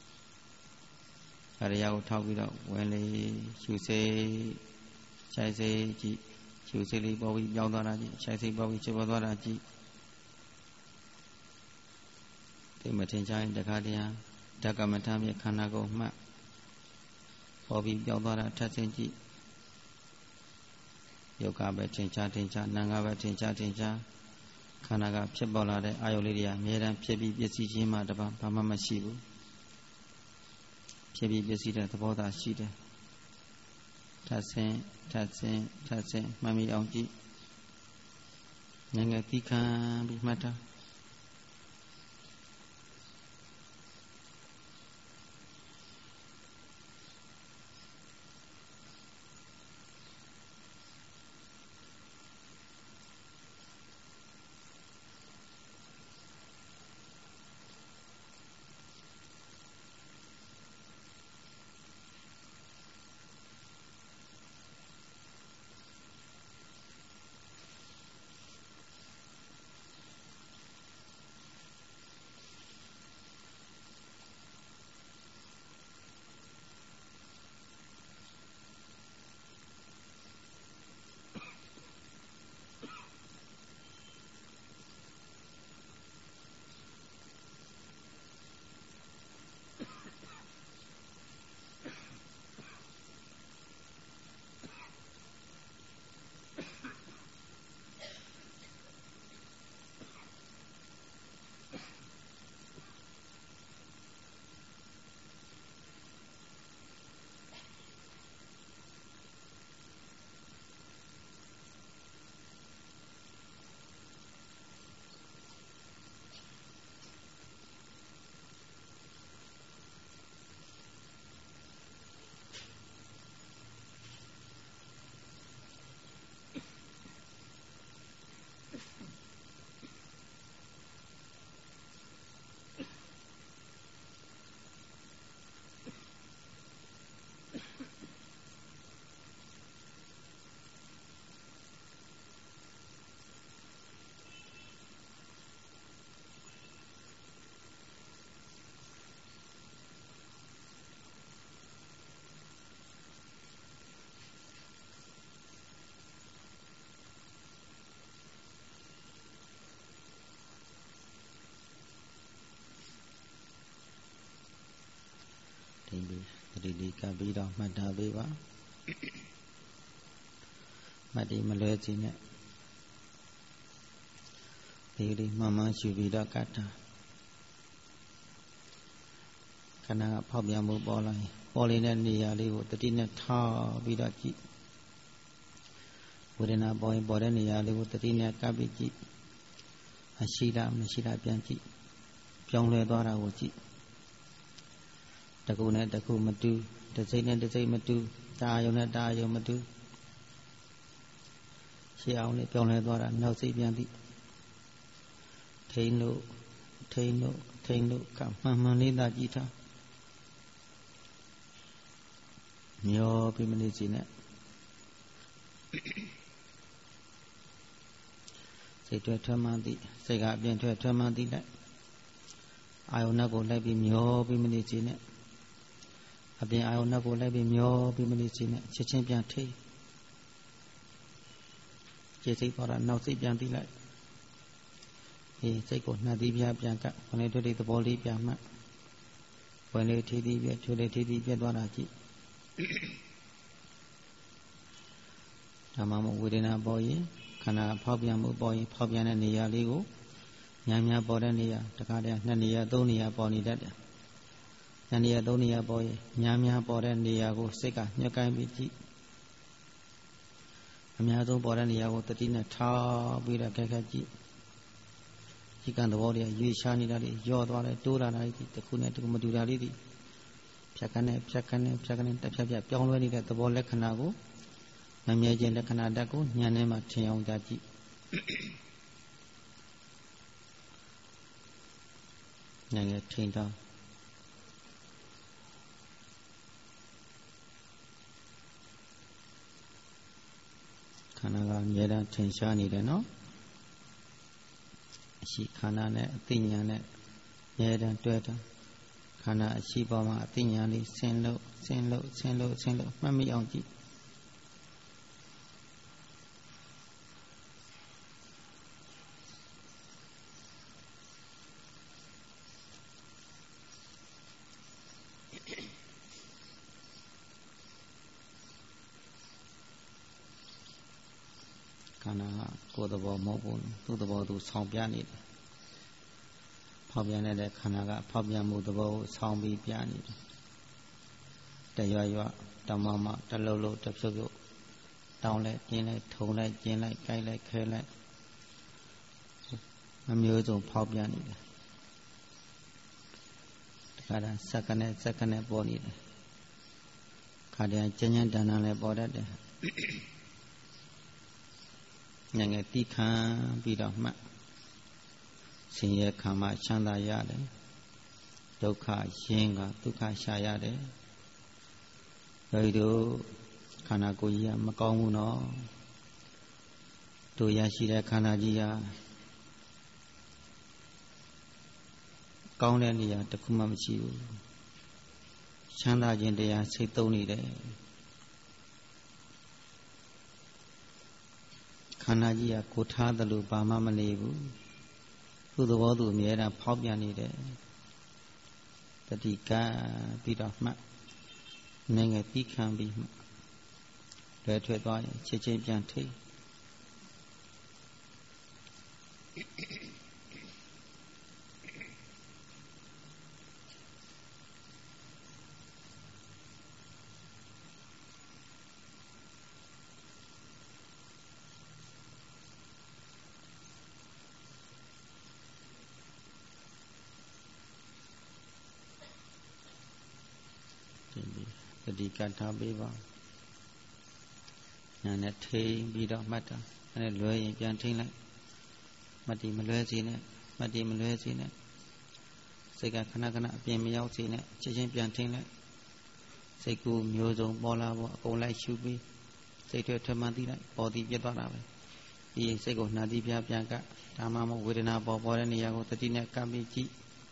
A: ဟာတရားကိုထောက်ပြီးတော့ဝင်လေရှုစိတ်ခြိုက်စိတ်ကြည့်ရှုစိတ်လေးပေါ်ပြီးပြောင်းသွားတာကြည့်ခြိုက်စိတ်ပေါ်ပြီးချပေါ်သွားတာကြည့်သိမထင်ရှားရင်တခါတည်းဓကမ္မဋ္ဌာန်းရဲ့ခန္ဓာကိုမှတ်ပေါ်ပြီးပြောင်းသွားတာထပ်ဆင်းကြည့်ယောဂပဲထင်ရှားထင်ရှားနာငါပဲထင်ရှားထင်ရှားခန္ဓာကဖြစ်ပေါ်လာတဲ့အာယုလေးတွေကအမြဲတမ်းဖြစ်ပြီးပစ္စည်းချင်းမှတပါဘာမှမရှိဘူးဖြစ်ပြီးပစ္စည်းတဲ့သဘောသာရှိတယ်ထပ်ဆင်းထပ်ဆင်းထပ်ဆင်းမှတ်မိအောင်ကြည့်ငယ်ငယ်သီးခံပြီးမှတ်ထားကပ်ပြီးတော့မှတ်ထားပေးပါမှတ်ဒီမလွဲစီနဲ့ဒီဒီမှန်မှန်ရှုပြီးတော့ကတ်တာခန္ဓာကဖောက်ပြန်မှုပေါ်လာရင်ပေါ်လေးတဲ့နေရာလေးကိုတတိနဲ့ထားပြီးတော့ကြည့်ဝေဒနာပေါ်ရင်ပေါ်တဲ့နေရာလေးကိုတတိနဲ့ကပ်ပြီးကြည့်အရှိတာမရှိတာပြန်ကြည့်ပြောင်းလဲသွားတာကိုကြည့်တကူနဲ့တကူမတူတစ်စိတ်နဲ့တစ်စိတ်မတူတာယုံနဲ့တာယုံမတူရှေ့အောင်လေးပြောင်းလဲသွားတာနောက်စိတ်ပြန်ကြည့်ထိန်လို့ထိန်လို့ထိန်လို့ကမှန်မှန်လေးသာကြည့်ထားမျောပြီးမနေစီနဲ့စိတ်ထွက်ထွက်မှန်းသိစိတ်ကအပြင်ထွက်ထွက်မှန်းသိလိုက်အာယုန်နဲ့ကိုလိုက်ပြီးမျောပြီးမနေစီနဲ့အပြင်အာယုန်နဲ့ကိုလိုက်ပြီးမျောပြီးမနေစီနဲ့ချက်ချင်းပြန်ထိခြေစိတ်ပေါ်တာနောက်စိတ်ပြန်သိလိုက်ဒီစိတ်ကိုနှာသီးပြပြန်ကဝင်လေတွေ့တဲ့သဘောလေးပြန်မှတ်ဝင်လေထီးသီးပြထွေးလေထီးသီးပြသွားတာကြည့်ဓမ္မမဝေဒနာပေါ်ရင်ခန္ဓာဖောက်ပြန်မှုပေါ်ရင်ဖောက်ပြန်တဲ့နေရာလေးကိုညာညာပေါ်တဲ့နေရာတခါတည်းနှစ်နေရာသုံးနေရာပေါ်နေတတ်တယ်နှစ်နေရာသုံးနေရာပေါ်ရင်ညာညာပေါ်တဲ့နေရာကိုစိတ်ကညှက်ကိုင်းပြီးကြည့်အများဆုံးပေါ်တဲ့နေရာကိုတတိနဲ့ထားပြီးတော့ခက်ခက်ကြည့်ဒီကံသဘောတွေကရွေးရှားနေတာတွေယော့သွားတယ်တိုးလာတာတွေတခုနဲ့တခုမတူတာလေးတွေဖြတ်ခနဲ့ဖြတ်ခနဲ့ဖြတ်ခနဲ့တစ်ဖြတ်ဖြတ်ပြောင်းလဲနေတဲ့သဘောလက္ခဏာကိုမမြဲခြင်းလက္ခဏာဓာတ်ကိုဉာဏ်နဲ့မှထင်အောင်ကြည့်ဉာဏ်နဲ့ထင်တော့ခန္ဓာကအမြဲတမ်းထင်ရှားနေတယ်နော်အရှိခန္ဓာနဲ့အသိဉာဏ်နဲ့အမြဲတမ်းတွဲတာခန္ဓာအရှိပေါ်မှာအသိဉာဏ်လေးဆင်းလို့ဆင်းလို့ဆင်းလို့ဆင်းလို့မှတ်မိအောင်ကြည့်ခန္ဓာကကိုယ်သဘောမဟုတ်ဘူးသူ့သဘောသူဆောင်ပြနေတယ်ဖောက်ပြန်တဲ့ခန္ဓာကဖောက်ပြန်မှုသဘောကိုဆောင်ပြီးပြနေတယ်တရွရွတမမတလုံးလုံးတဖြုတ်ဖြုတ်တောင်းလိုက်ကျင်းလိုက်ထုံလိုက်ကျင်းလိုက်ကြိုက်လိုက်ခဲလိုက်အမျိုးစုံဖောက်ပြန်နေတယ်တခါတည်းစက္ကနဲ့စက္ကနဲ့ပေါ်နေတယ်ခါတည်းကျဉ်းကျဉ်းတန်တန်လည်းပေါ်တတ်တယ်ဉာဏ်ငယ်တိခံပြီးတော့မှတ်ဆင်းရဲခံမှချမ်းသာရတယ်ဒုက္ခရင်းကဒုက္ခရှာရတယ်ယောဂီတို့ခန္ဓာကိုယ်ကြီးကမကောင်းဘူးနော်တို့ရရှိတဲ့ခန္ဓာကြီးဟာကောင်းတဲ့နေရာတစ်ခုမှမရှိဘူးချမ်းသာခြင်းတရားစိတ်သုံးနေတယ်ခန္ဓာကြီးကကိုထားတယ်လို့ဘာမှမနေဘူးသူ့သဘောသူအမြဲတမ်းဖောက်ပြန်နေတယ်တတိကပြီးတော့မှတ်နေငယ်ပြီးခံပြီးမှလွယ်ထွက်သွားရင်ချက်ချင်းပြန်ထိတတိကထားပေးပါညာနဲ့ထိန်ပြီးတော့မှတ်တာအဲလွယ်ရင်ပြန်ထိန်လိုက်မှတ်ဒီမလွဲစေနဲ့မှတ်ဒီမလွဲစေနဲ့စိတ်ကခဏခဏအပြင်မရောက်စေနဲ့ချက်ချင်းပြန်ထိန်လိုက်စိတ်ကူမျိုးစုံပေါ်လာဖို့အကုန်လိုက်ရှုပြီးစိတ်ထွက်ထွက်မှန်းသိလိုက်ပေါ်သည်ပြတ်သွားတာပဲဒီစိတ်ကိုနှာသီးပြပြန်ကဒါမှမဟုတ်ဝေဒနာပေါ်ပေါ်တဲ့နေရာကိုတတိနဲ့ကပ်ပြီးကြည့်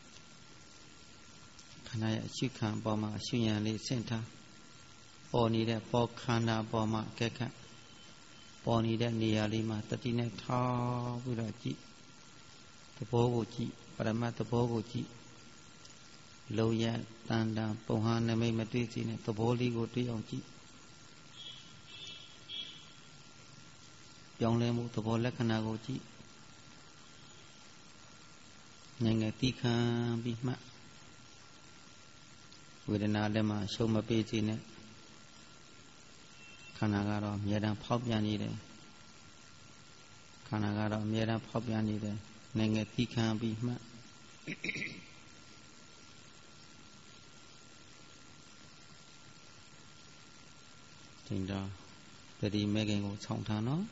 A: ခန္ဓာရဲ့အရှုခံပေါ်မှာအရှုဉာဏ်လေးဆင့်ထားပေါ်နေတဲ့ပေါ်ခန္ဓာပေါ်မှာကဲခတ်ပေါ်နေတဲ့နေရာလေးမှာတတိနဲ့ထားပြီးတော့ကြည့်သဘောကိုကြည့်ပရမတ်သဘောကိုကြည့် lâu ya tàn đà bồng hà nè mấy mà tuy gì nè tập bố lý của tuy ông chị dòng lên một tập bố lắc khana của chị nhanh ngày tí khá bị mạ vì thế nào để mà sâu mà bê gì nè khana gà đó mẹ đang phóp ra như thế khana gà đó mẹ đang phóp ra như thế nhanh ngày tí khá bị mạ thành ra để đi mấy cái ngủ xong thà nó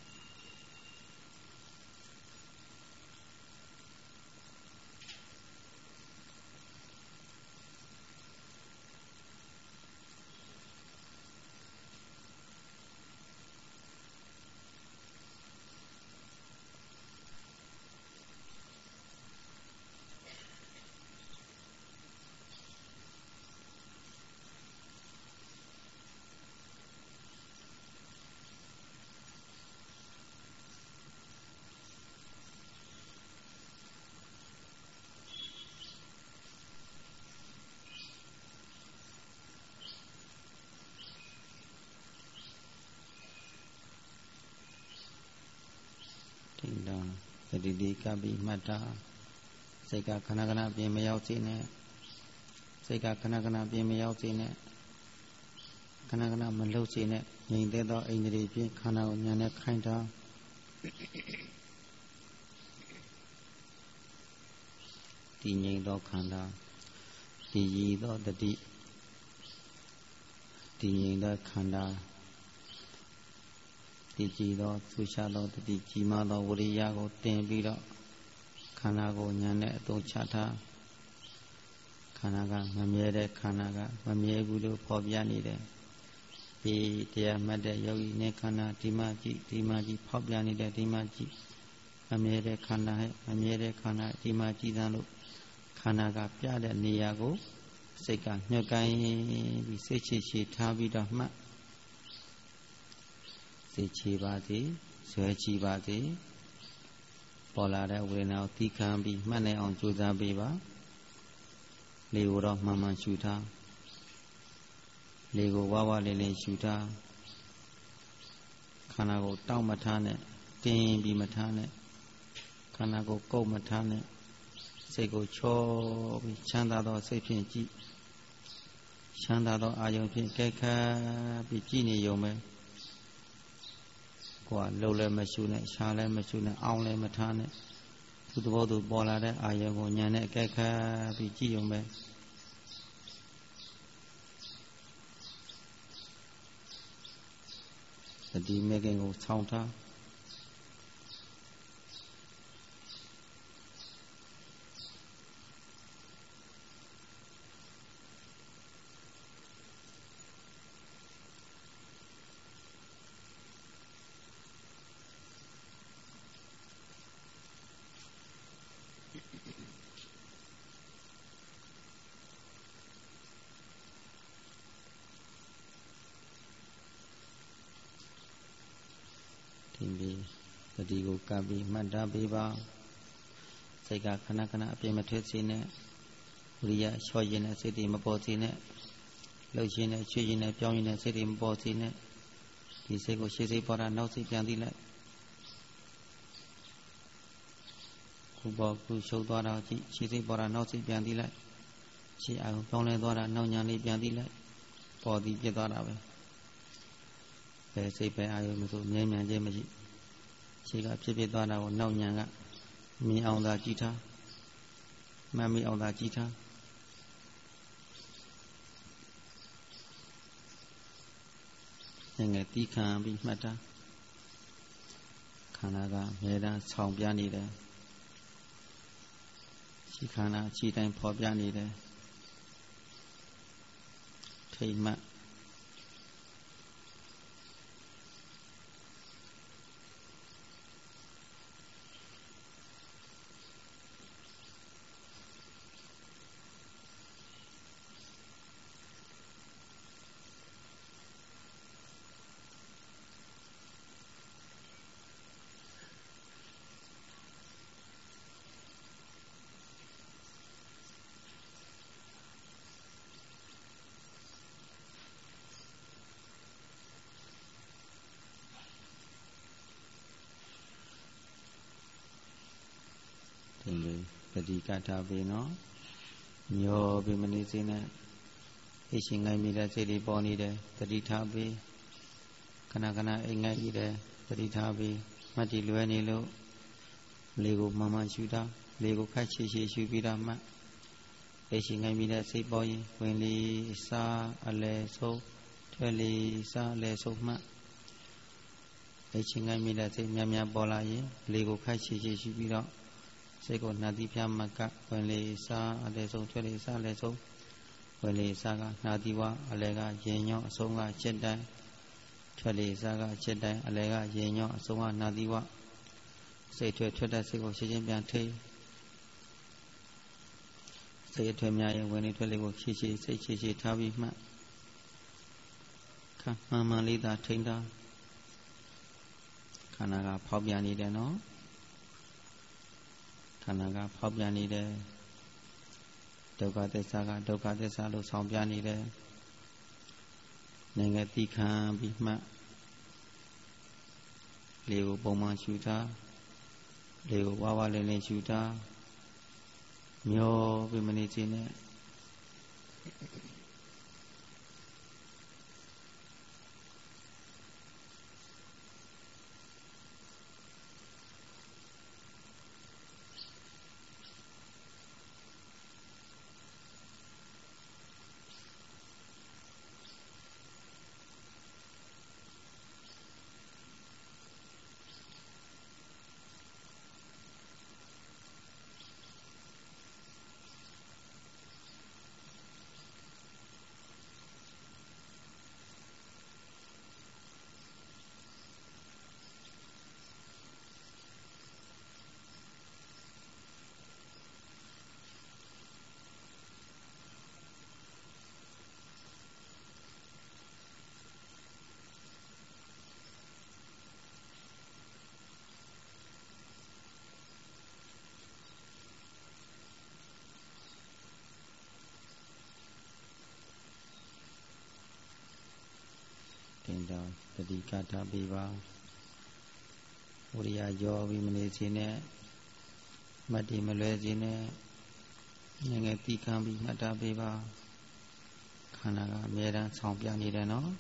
A: thành ra để đi đi cả bị mất ra xây cả khana khana biến mấy áo gì nè xây cả khana khana biến mấy áo gì nè khana khana mình lâu gì nè nhìn thấy đó anh đi biến khana nhà nè khai ra thì nhìn đó khana thì gì đó để đi thì nhìn đó khana thì chỉ đó tu sa đó thì chỉ mà đó vô đi ya có tiền bị đó khana có nhà nè tôi chát tha khana ka mầm ye de khana ka mầm ye bu lo phò pian ni de di tia mat de yogi ne khana di ma ji di ma ji phò pian ni de di ma ji mầm ye de khana hai mầm ye de khana di ma ji dan lo khana ka pya de ne ya koစိတ်ကညှက်ကိုင်းပြီးစိတ်ချချထားပြီးတော့မှတ်စိတ်ချပါစေဆွဲချပါစေပေါ်လာတဲ့ဝေဒနာကိုသိခံပြီးမှတ်နိုင်အောင်ကြိုးစားပေးပါလေကိုတော့မှန်မှန်ရှုထားလေကိုဝါဝလေးလေးရှုထားခန္ဓာကိုတောင့်မထားနဲ့တင်းပြီးမထားနဲ့ခန္ဓာကိုကုတ်မထားနဲ့စိတ်ကိုချောပြီးချမ်းသာသောစိတ်ဖြင့်ကြည့်ချမ်းသာသောအာယုံဖြင့်ကြိုက်ခါပြီးကြည့်နေရုံပဲကိုယ်ကလှုပ်လည်းမရှုနဲ့ရှားလည်းမရှုနဲ့အောင်းလည်းမထားနဲ့သူ့သဘောသူပေါ်လာတဲ့အာယုံကိုညာနဲ့ကြိုက်ခါပြီးကြည့်ရုံပဲသတိမဲ့ခင်ကိုဆောင်းထားသတိကိုကပ်ပြီးမှတ်ထားပေးပါစိတ်ကခဏခဏအပြည့်မထွက်စေနဲ့ဝိရိယလျှော့ရင်နဲ့စိတ်တွေမပေါ်စေနဲ့လှုပ်ရှင်နဲ့ချွေရင်နဲ့ပြောင်းရင်နဲ့စိတ်တွေမပေါ်စေနဲ့ဒီစိတ်ကိုရှေ့စိတ်ပေါ်တာနောက်စိတ်ပြန်သိလိုက်ခုပေါ်ခုရှုပ်သွားတာကြည့်ရှေ့စိတ်ပေါ်တာနောက်စိတ်ပြန်သိလိုက်ရှေ့အောင်ပြောင်းလဲသွားတာနောက်ညာလေးပြန်သိလိုက်ပေါ်သည်ပြစ်သွားတာပဲဘယ်စိတ်ပဲအာရုံမဆိုမြဲမြံခြင်းမရှိခြေကဖြစ်ဖြစ်သွားတာကိုနောက်ညာကမြင်အောင်သာကြည့်ထားမှတ်မိအောင်သာကြည့်ထားငယ်တီးခံပြီးမှတ်ထားခန္ဓာကအမြဲတမ်းဆောင်ပြနေတယ်ခြေခန္ဓာခြေတိုင်းဖော်ပြနေတယ်ထိတ်မှတ်တတိကထားပြီနော်မျောပြီးမနေစေနဲ့အိတ်ရှင်ငိုင်းမိတဲ့စိတ်တွေပေါ်နေတယ်တတိထားပြီခဏခဏအိမ်ငိုင်းပြီးတယ်တတိထားပြီမှတ်တည်လွယ်နေလို့လေကိုမှန်မှန်ရှူတာလေကိုခက်ချေချေရှူပြီးတာမှတ်အိတ်ရှင်ငိုင်းမိတဲ့စိတ်ပေါ်ရင်ဝင်လေစားအလဲဆုံးထွက်လေစားအလဲဆုံးမှတ်အိတ်ရှင်ငိုင်းမိတဲ့စိတ်များများပေါ်လာရင်လေကိုခက်ချေချေရှူပြီးတော့စိတ်ကိုနှာတိပြမကဝင်လေစားအလဲဆုံးထွက်လေစားအလဲဆုံးဝင်လေစားကနှာတိဝအလဲကရင်ညော့အဆုံးကจิตတိုင်းထွက်လေစားကจิตတိုင်းအလဲကရင်ညော့အဆုံးကနှာတိဝစိတ်ထွက်ထွက်တဲ့စိတ်ကိုရှင်းရှင်းပြန်ထိစိတ်ထွက်များရင်ဝင်လေထွက်လေကိုဖြည့်ဖြည့်စိတ်ဖြည့်ဖြည့်ထားပြီးမှခါမှန်မှန်လေးသာထိန်းတာခန္ဓာကဖောက်ပြန်နေတယ်နော်ခန္ဓာကဖောက်ပြန်နေတယ်ဒုက္ခသစ္စာကဒုက္ခသစ္စာလို့ဆောင်ပြနေတယ်နိုင်ငံတိခံပြီးမှလေကိုပုံမှန်ရှူထားလေကိုဝါဝါလေးလေးရှူထားမျောပြီးမနေခြင်းနဲ့တတိကထားပြီးပါဝိရိယရောပြီးမနေခြင်းနဲ့မတ္တိမလွဲခြင်းနဲ့ငယ်ငယ်တိခံပြီးမှတ်ထားပေးပါခန္ဓာကအမြဲတမ်းဆောင်ပြနေတယ်နော်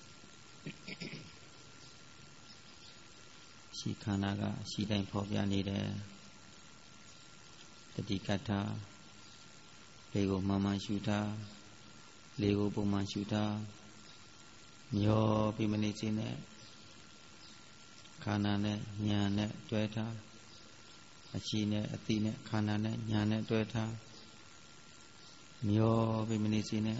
A: ရှိခန္ဓာကရှိတိုင်းဖော်ပြနေတယ်တတိကထားလေကိုမှန်မှန်ရှုထားလေကိုပုံမှန်ရှုထားမျောပြီးမနေခြင်းနဲ့ခန္ဓာနဲ့ညာနဲ့တွဲထားအရှိနဲ့အတိနဲ့ခန္ဓာနဲ့ညာနဲ့တွဲထားမျောပြီးမနေခြင်းနဲ့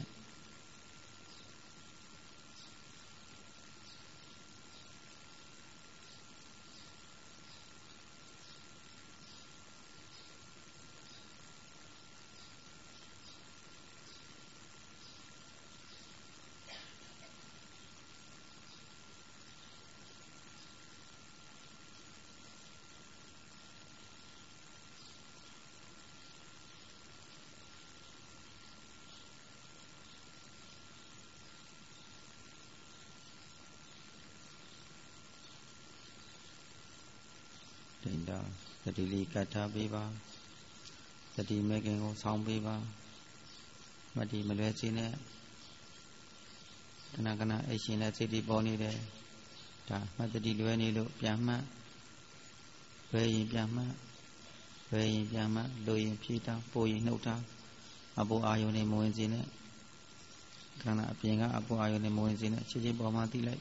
A: တတိလေးကတ်ထားပေးပါတတိမဲခင်ကိုဆောင်းပေးပါမတ္တိမလွဲခြင်းနဲ့ခဏခဏအိတ်ရှင်နဲ့စိတ်တွေပေါ်နေတယ်ဒါမတ္တိလွဲနေလို့ပြန်မှတ်လွဲရင်ပြန်မှတ်လွဲရင်ပြန်မှတ်လိုရင်ဖြေးတာပိုရင်နှုတ်တာအပူအာယုန်နဲ့မဝင်ခြင်းနဲ့ခန္ဓာအပြင်ကအပူအာယုန်နဲ့မဝင်ခြင်းနဲ့ခြေချင်းပေါ်မှာသိလိုက်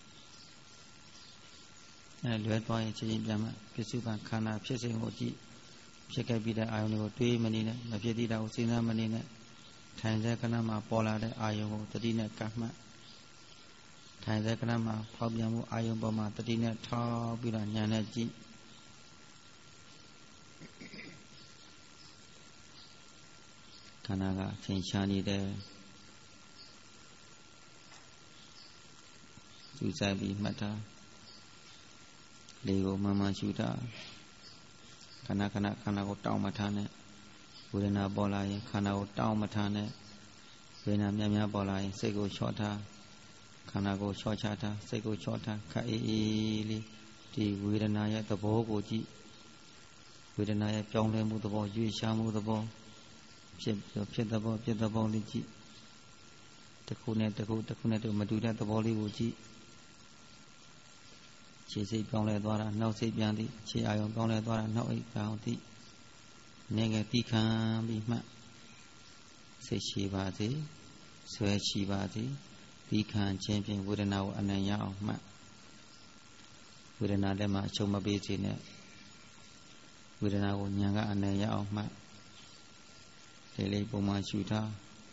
A: အဲလွဲသွားရင်ချင်းချင်းပြန်မှပစ္စုပန်ခန္ဓာဖြစ်စဉ်ကိုကြည့်ဖြစ်ခဲ့ပြီးတဲ့အာယုန်တွေကိုတွေးမနေနဲ့မဖြစ်သေးတာကိုစဉ်းစားမနေနဲ့ထိုင်တဲ့ခဏမှာပေါ်လာတဲ့အာယုန်ကိုတတိနဲ့ကမှတ်ထိုင်တဲ့ခဏမှာဖောက်ပြန်မှုအာယုန်ပေါ်မှာတတိနဲ့ထောက်ပြီးတော့ညာနဲ့ကြည့်ခန္ဓာကထင်ရှားနေတယ်သူဆိုင်ပြီးမှတ်တာလေကိုမှန်မှန်ရှုတာခဏခဏခန္ဓာကိုတောင်းမထားနဲ့ဝေဒနာပေါ်လာရင်ခန္ဓာကိုတောင်းမထားနဲ့ဝေဒနာများများပေါ်လာရင်စိတ်ကိုလျှော့ထားခန္ဓာကိုလျှော့ချထားစိတ်ကိုလျှော့ထားခက်အေးအေးလေးဒီဝေဒနာရဲ့သဘောကိုကြည့်ဝေဒနာရဲ့ပြောင်းလဲမှုသဘောရွေ့ရှားမှုသဘောဖြစ်ဖြစ်သဘောဖြစ်သဘောလေးကြည့်တစ်ခုနဲ့တစ်ခုတစ်ခုနဲ့တစ်ခုမတူတဲ့သဘောလေးကိုကြည့်ခြေစိတ်ပြောင်းလဲသွားတာနောက်စိတ်ပြန်သည်ခြေအာရုံပြောင်းလဲသွားတာနောက်အိပ်ပြောင်းသည်နေငယ်တိခံပြီးမှစိတ်ရှိပါစေဆွဲရှိပါစေတိခံခြင်းဖြင့်ဝေဒနာကိုအနံ့ရအောင်မှဝေဒနာလည်းမှအချုပ်မပေးစေနဲ့ဝေဒနာကိုဉာဏ်ကအနံ့ရအောင်မှလေးလေးပုံမှန်ရှုထား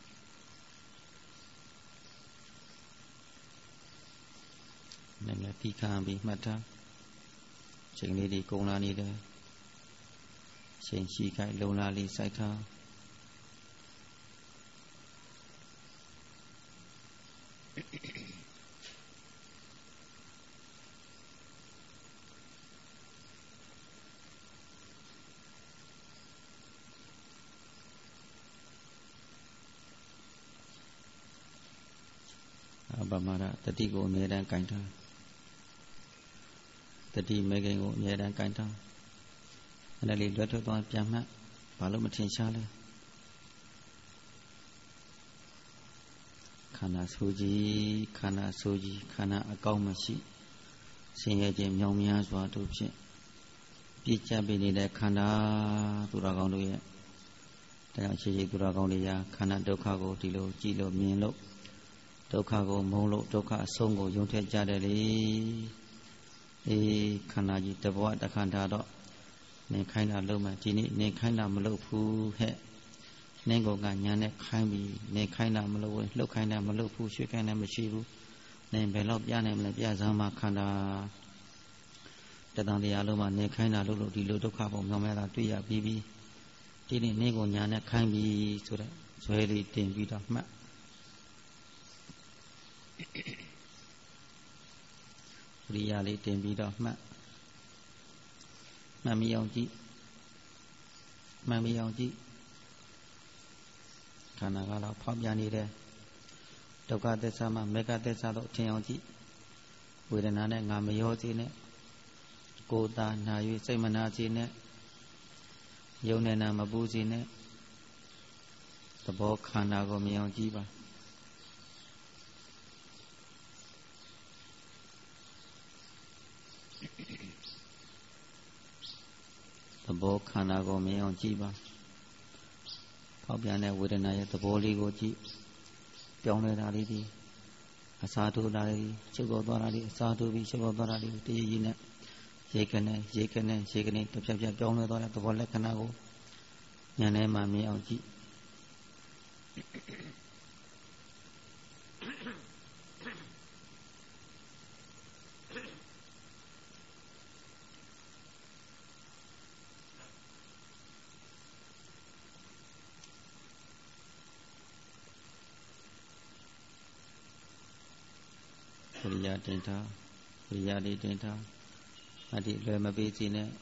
A: နေငယ်တိခံပြီးမှတ်ထားချိန်လေးဒီကုန်လာနေတယ်ချိန်ရှိခိုက်လုံလာလေးစိုက်ထားဗမာရတတိကိုအမြဲတမ်းကင်ထားတတိမေခင်ကိုအမြဲတမ်းကင်ထားအဲ့ဒါလေးလွတ်ထွက်သွားပြန်မှတ်ဘာလို့မထင်ရှားလဲခန္ဓာဆိုးကြီးခန္ဓာဆိုးကြီးခန္ဓာအကောင်းမရှိဆင်းရဲခြင်းမြောင်များစွာတို့ဖြင့်ပြည့်ကျပ်ပြီးနေတဲ့ခန္ဓာသူတော်ကောင်းတို့ရဲ့တရားရှိရှိသူတော်ကောင်းတွေရာခန္ဓာဒုက္ခကိုဒီလိုကြည့်လို့မြင်လို့ဒုက္ခကိုမုန်းလို့ဒုက္ခအဆုံးကိုယုံထက်ကြတယ်လေအေးခန္ဓာကြီးတဘဝတခန္ဓာတော့နေခိုင်းတာလုံးမှဒီနေ့နေခိုင်းတာမလုပ်ဘူးဟဲ့နင်းကောင်ကညာနဲ့ခိုင်းပြီးနေခိုင်းတာမလုပ်ဘူးလှုပ်ခိုင်းတာမလုပ်ဘူးရွှေ့ခိုင်းတာမရှိဘူးနေဘယ်တော့ပြနိုင်မလဲပြစမ်းမှခန္ဓာတဏှာတရားလုံးမှနေခိုင်းတာလို့လို့ဒီလိုဒုက္ခပုံမြောင်မဲတာတွေ့ရပြီးပြီးဒီနေ့နင်းကောင်ညာနဲ့ခိုင်းပြီးဆိုတဲ့ဇွဲလေးတင်ပြီးတော့မှတ်ဝိရိယလေးတင်ပြီးတော့မှတ်မှတ်မိအောင်ကြည့်မှတ်မိအောင်ကြည့်ခန္ဓာကတော့ဖောက်ပြန်နေတယ်ဒုက္ခသစ္စာမှာမေဃသစ္စာတော့ထင်အောင်ကြည့်ဝေဒနာနဲ့ငါမရောစေနဲ့ကိုယ်သာနာ၍စိတ်မနာစေနဲ့ယုံနဲ့နာမပူစေနဲ့သဘောခန္ဓာကိုမြင်အောင်ကြည့်ပါသဘောခန္ဓာကိုမြင်အောင်ကြည့်ပါဖောက်ပြန်တဲ့ဝေဒနာရဲ့သဘောလေးကိုကြည့်ပြောင်းလဲတာလေးဒီအစာထိုးတာလေးချုပ်ပေါ်သွားတာလေးအစာထိုးပြီးချုပ်ပေါ်သွားတာလေးတည်ရည်နဲ့ရေကနေရေကနေရေကနေတစ်ဖြတ်ဖြတ်ပြောင်းလဲသွားတဲ့သဘောလက္ခဏာကိုဉာဏ်ထဲမှာမြင်အောင်ကြည့်ဝိရိယတင်ထားဝိရိယလေးတင်ထားအဒီလွယ်မပေးစီနဲ့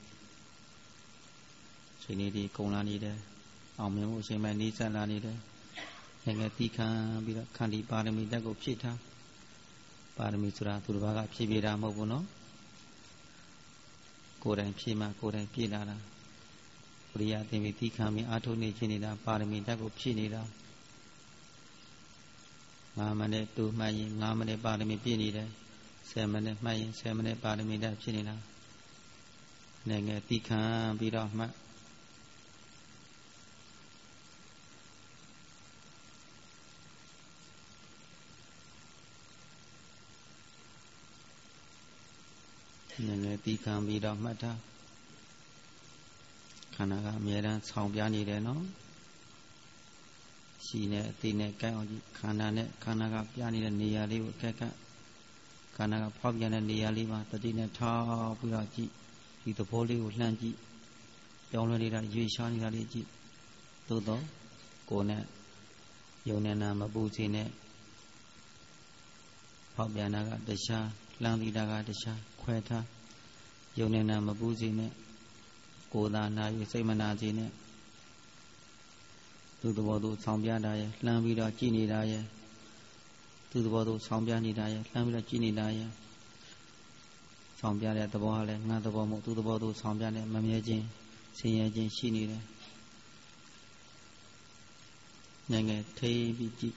A: ချိန်လေးဒီကုန်လာနေတယ်အောင်မြင်မှုအချိန်မှနီးစပ်လာနေတယ်ငယ်ငယ်တီးခံပြီးတော့ခန္တီပါရမီတက်ကိုဖြည့်ထားပါရမီဆိုတာသူတစ်ပါးကဖြည့်ပြတာမဟုတ်ဘူးနော်ကိုယ်တိုင်ဖြည့်မှကိုယ်တိုင်ပြည့်လာတာဝိရိယတင်ပြီးတီးခံပြီးအာထုနေခြင်းနေတာပါရမီတက်ကိုဖြည့်နေတာငါးမိနစ်တူမှတ်ရင်ငါးမိနစ်ပါရမီပြည့်နေတယ်ဆယ်မိနစ်မှတ်ရင်ဆယ်မိနစ်ပါရမီတက်ဖြစ်နေတာငယ်ငယ်တီးခံပြီးတော့မှတ်ငယ်ငယ်တီးခံပြီးတော့မှတ်ထားခန္ဓာကအမြဲတမ်းဆောင်းပြနေတယ်နော်ရှိနေအသိနဲ့ကြိုက်အောင်ကြည့်ခန္ဓာနဲ့ခန္ဓာကပြနေတဲ့နေရာလေးကိုကက်ကခန္ဓာကဖောက်ပြန်တဲ့နေရာလေးမှာတတိနဲ့ထောက်ပြီးတော့ကြည့်ဒီသဘောလေးကိုလှမ်းကြည့်ပြောင်းလဲနေတာရွေ့ရှားနေတာလေးကြည့်သို့တော့ကိုယ်နဲ့ယုံနဲ့နာမပူစေနဲ့ဖောက်ပြန်တာကတခြားလှမ်းနေတာကတခြားခွဲထားယုံနဲ့နာမပူစေနဲ့ကိုယ်သာနာ၍စိတ်မနာစေနဲ့သူ့သဘောသူဆောင်ပြတာရဲ့လှမ်းပြီးတော့ကြည်နေတာရဲ့သူ့သဘောသူဆောင်ပြနေတာရဲ့လှမ်းပြီးတော့ကြည်နေတာရဲ့ဆောင်ပြတဲ့သဘောဟာလည်းငါသဘောမဟုတ်သူ့သဘောသူဆောင်ပြတဲ့မမြဲခြင်းဆင်းရဲခြင်းရှိနေတယ်ငယ်ငယ်ထိပြီးကြည့်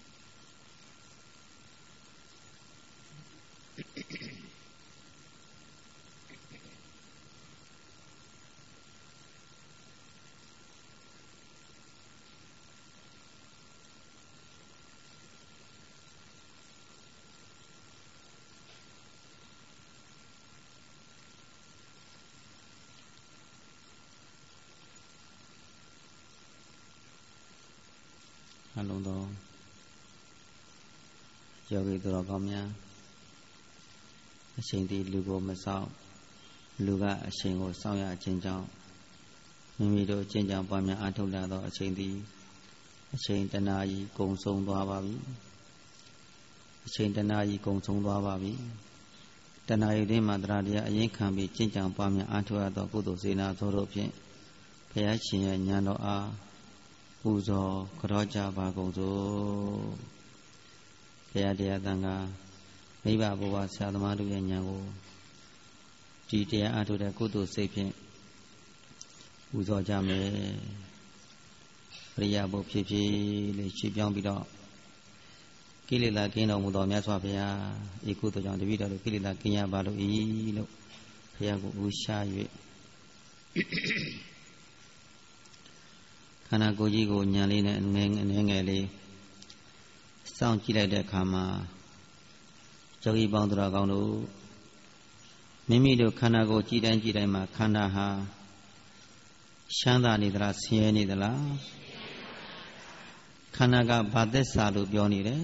A: အလုံးသောယောဂီသူတော်ကောင်းများအချိန်တည်းလူကိုမဆောင်လူကအချိန်ကိုစောင့်ရခြင်းကြောင့်မိမိတို့ကျင့်ကြံပွားများအားထုတ်လာသောအချိန်တည်းအချိန်တနာကြီးကုံဆုံးသွားပါပြီအချိန်တနာကြီးကုံဆုံးသွားပါပြီတနာရီတွင်မှတရားတရားအရင်ခံပြီးကျင့်ကြံပွားများအားထုတ်ရသောကုသိုလ်စေနာသောတို့ဖြင့်ဘုရားရှင်ရဲ့ဉာဏ်တော်အားပူဇော်ကြောကြပါကုန်စို့ဘုရားတရားသံဃာမိဘဘုရားဆရာသမားတို့ရဲ့ဉာဏ်ကိုဒီတရားအားထုတ်တဲ့ကုသိုလ်စိတ်ဖြင့်ပူဇော်ကြမယ်ပရိယဘုဖြစ်ဖြစ်လေးရှင်းပြောင်းပြီးတော့ကိလေသာကင်းတော်မူသောမြတ်စွာဘုရားဤကုသိုလ်ကြောင့်တပည့်တော်တို့ကိလေသာကင်းရပါလို့ဤလို့ဘုရားကိုဥရှာ၍ခန္ဓာကိုယ်ကြီးကိုညံလေးနဲ့ငယ်ငယ်ငယ်လေးစောင့်ကြည့်လိုက်တဲ့အခါမှာယောဂီပေါင်းတော်ကောင်းတို့မိမိတို့ခန္ဓာကိုယ်ကြည်တိုင်းကြည်တိုင်းမှာခန္ဓာဟာချမ်းသာနေသလားဆင်းရဲနေသလားခန္ဓာကဘာသက်စာလို့ပြောနေတယ်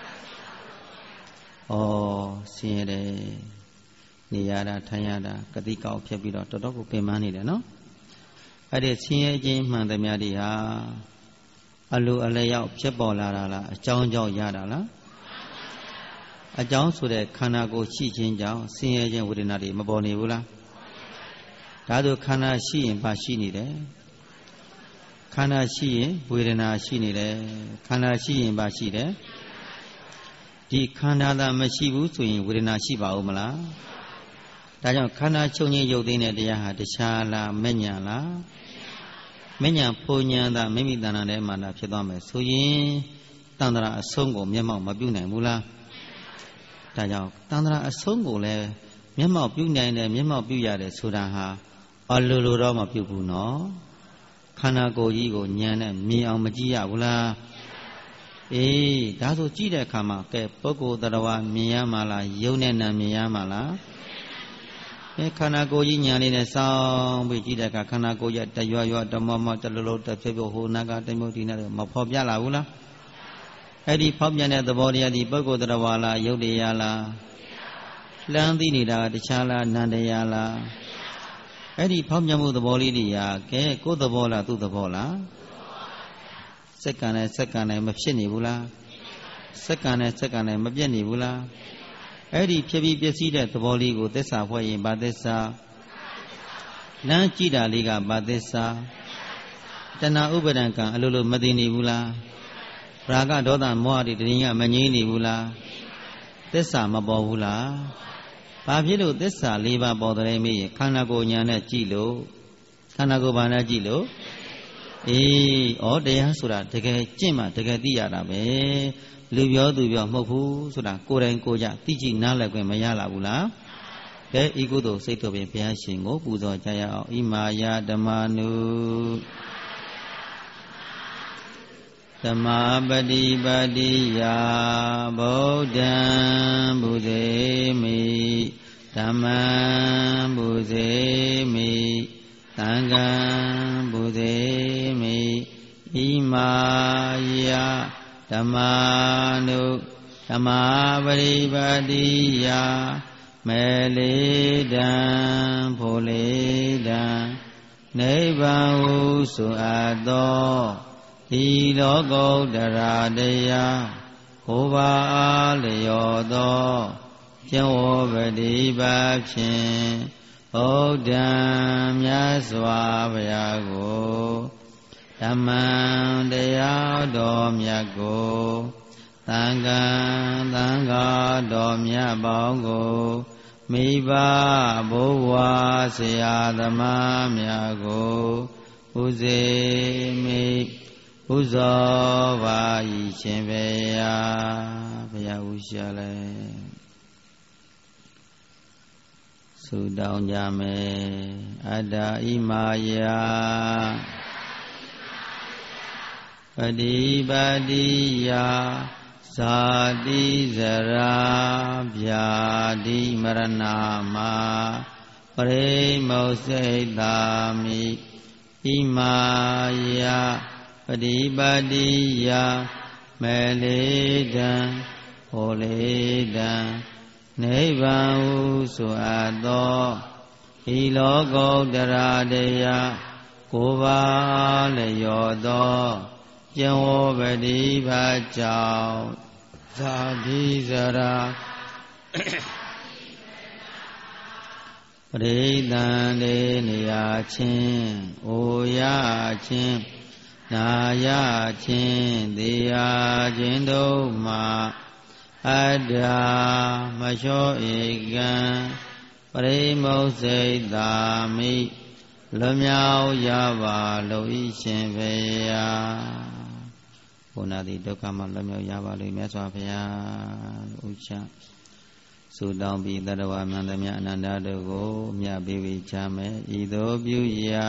A: ဩဆင်းရဲတယ်နေရတာထိုင်ရတာကတိကောက်ဖြစ်ပြီးတော့တော်တော်ကိုပင်ပန်းနေတယ်နော်အဲ့ဒီဆင်းရဲခြင်းမှန်သမျှတွေဟာအလိုအလျောက်ဖြစ်ပေါ်လာတာလားအကြောင်းကြောင့်ရတာလားအကြောင်းဆိုတဲ့ခန္ဓာကိုယ်ရှိခြင်းကြောင့်ဆင်းရဲခြင်းဝေဒနာတွေမပေါ်နေဘူးလားဒါဆိုခန္ဓာရှိရင်ဘာရှိနေတယ်ခန္ဓာရှိရင်ဝေဒနာရှိနေတယ်ခန္ဓာရှိရင်ဘာရှိတယ်ဒီခန္ဓာသာမရှိဘူးဆိုရင်ဝေဒနာရှိပါဦးမလားဒါကြောင့်ခန္ဓာချုပ်ငြိမ်းရုပ်သိမ်းတဲ့တရားဟာတခြားလားမဲ့ညာလားမဲ့ညာဖုန်ညာသာမိမိတဏ္ဍာထဲမှာလာဖြစ်သွားမယ်ဆိုရင်တန္တရာအဆုံးကိုမျက်မှောက်မပြုနိုင်ဘူးလားဒါကြောင့်တန္တရာအဆုံးကိုလည်းမျက်မှောက်ပြုနိုင်တယ်မျက်မှောက်ပြုရတယ်ဆိုတာဟာအလိုလိုတော့မပြုဘူးနော်ခန္ဓာကိုယ်ကြီးကိုဉာဏ်နဲ့မြင်အောင်မကြည့်ရဘူးလားအေးဒါဆိုကြည့်တဲ့အခါမှာကဲပုဂ္ဂိုလ်တရားမြင်ရမှာလားယုံနဲ့နာမြင်ရမှာလားအဲခန္ဓာကိုယ်ကြီးညာလေးနဲ့စောင်းပြီးကြည့်တဲ့အခါခန္ဓာကိုယ်ရဲ့တရွရွတမောမောတလလုံးတဖြစ်ဖြစ်ဟိုနာကတမျိုးဒီနာတွေမဖော်ပြလာဘူးလားအဲ့ဒီဖောက်ပြန်တဲ့သဘောတရားဒီပုဂ္ဂိုလ်တရားလားယုတ်တရားလားလှမ်းသိနေတာတခြားလားနန္တရားလားအဲ့ဒီဖောက်ပြန်မှုသဘောလေးတွေကဲကိုယ်သဘောလားသူ့သဘောလားစက္ကန့်နဲ့စက္ကန့်နဲ့မဖြစ်နေဘူးလားစက္ကန့်နဲ့စက္ကန့်နဲ့မပြည့်နေဘူးလားအဲ့ဒီဖြစ်ပြီးပျက်စီးတဲ့သဘောလေးကိုသစ္စာဖွဲ့ရင်ဘာသစ္စာလမ်းကြည့်တာလေးကဘာသစ္စာတဏှာဥပါဒံကံအလိုလိုမသိနေဘူးလားရာဂဒေါသမောဟတွေတည်းကမငြိမ်းနေဘူးလားသစ္စာမပေါ်ဘူးလားဘာဖြစ်လို့သစ္စာ၄ပါးပေါ်တယ်မေးရင်ခန္ဓာကိုယ်ညာနဲ့ကြည့်လို့ခန္ဓာကိုယ်ဘာနဲ့ကြည့်လို့အေးဩတရားဆိုတာတကယ်ကျင့်မှတကယ်သိရတာပဲလူပြောသူပြောမဟုတ်ဘူးဆိုတာကိုယ်တိုင်ကိုယ်ကြသိကြည့်နားလည်ခွင့်မရလာဘူးလားကဲဤကုသိုလ်စိတ်တော်ပင်ဘုရားရှင်ကိုပူဇော်ကြရအောင်ဣမာယဓမ္မနုဓမ္မာပฏิပါတိယဗုဒ္ဓံဘုဇေမိဓမ္မံဘုဇေမိသံဃံဘုဇေမိဣမာယဓမ္မာနုဓမ္မာပရိပါတိယမေလေတံဖိုလေတံနိဗ္ဗာန်ဟုဆိုအပ်သောဒီလောကုတ္တရာတရားကိုပါအားလျော်သောကျင့်ဝတ်ပฏิပတ်ဖြင့်ဘုဒ္ဓံမြတ်စွာဘုရားကိုဓမ္မံတရားတော်မြတ်ကိုသံဃံသံဃာတော်မြတ်ပေါင်းကိုမိဘဘိုးဝါဆရာသမားများကိုဦးစေမိဥဇောပါဤရှင်ဘုရားဘုရားဥရှာလဲဆုတောင်းကြမယ်အတ္တဣမာယပฏิပါတိယဇာတိဇရာဗျာတိမရဏမာပရိမောစိတ်တာမိဣမာယပฏิပါတိယမေလေတံဟောလေတံနိဗ္ဗာန်ဟုဆိုအပ်သောဤလောကုတ္တရာတရားကိုယ်ပါလျော်သောကျင့်ဝတ်ပฏิပါကြောင့်ဇာတိဇရာပရိသန္တေနေရာချင်းအိုရချင်းနာရချင်းသေရချင်းတို့မှာအတ္တမလျှော့ဧကံပရိမုတ်စိတ်သာမိလွမြောက်ရပါလို့ဤရှင်ဘုရားဘုနာတိဒုက္ခမှလွမြောက်ရပါလို့မြတ်စွာဘုရားဥချဆုတောင်းပြီးတတဝမန္တမြအနန္တတို့ကိုမြတ်ပေးပြီးချမယ်ဤသို့ပြုရာ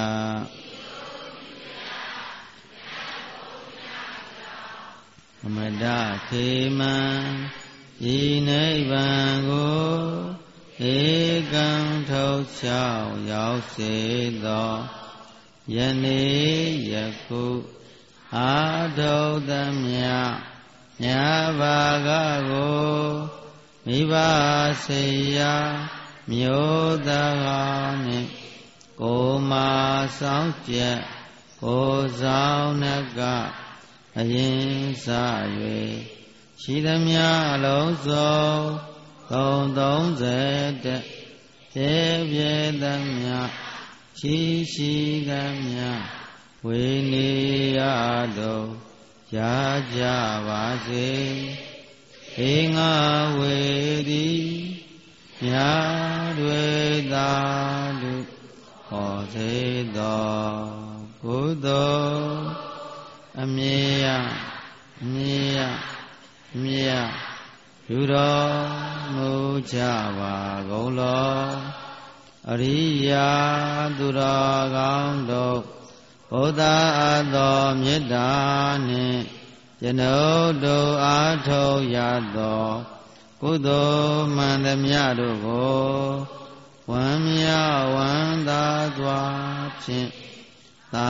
A: အမတခေမံဤနိဗ္ဗာန်ကိုဧကံထုတ်ချောက်ရောက်စေသောယနေ့ယခုအာထုသမြမြတ်ဘာကကိုမိဘဆေယမျိုးသားနှင့်ကိုမာဆောင်ကျက်ကိုဆောင်နှကအရင်စ၍ရှိသမျှအလုံးစုံသုံးသုံးဆယ်တပြေပြေသမျှရှိရှိသမျှဝိနိယတို့ရကြပါစေဧငါဝေတိမြာတွေသာလူဟောစေသောကုသိုလ်အမြဲရအမြဲရအမြဲရယူတော်မူကြပါကုန်လောအရိယာသူတော်ကောင်းတို့ဘုဒ္ဓအသောမေတ္တာနှင့်ကျွန်ုပ်တို့အားထုတ်ရသောကုသိုလ်မှန်သမျှတို့ကိုဝမ်းမြောက်ဝမ်းသာစွာဖြင့်သာ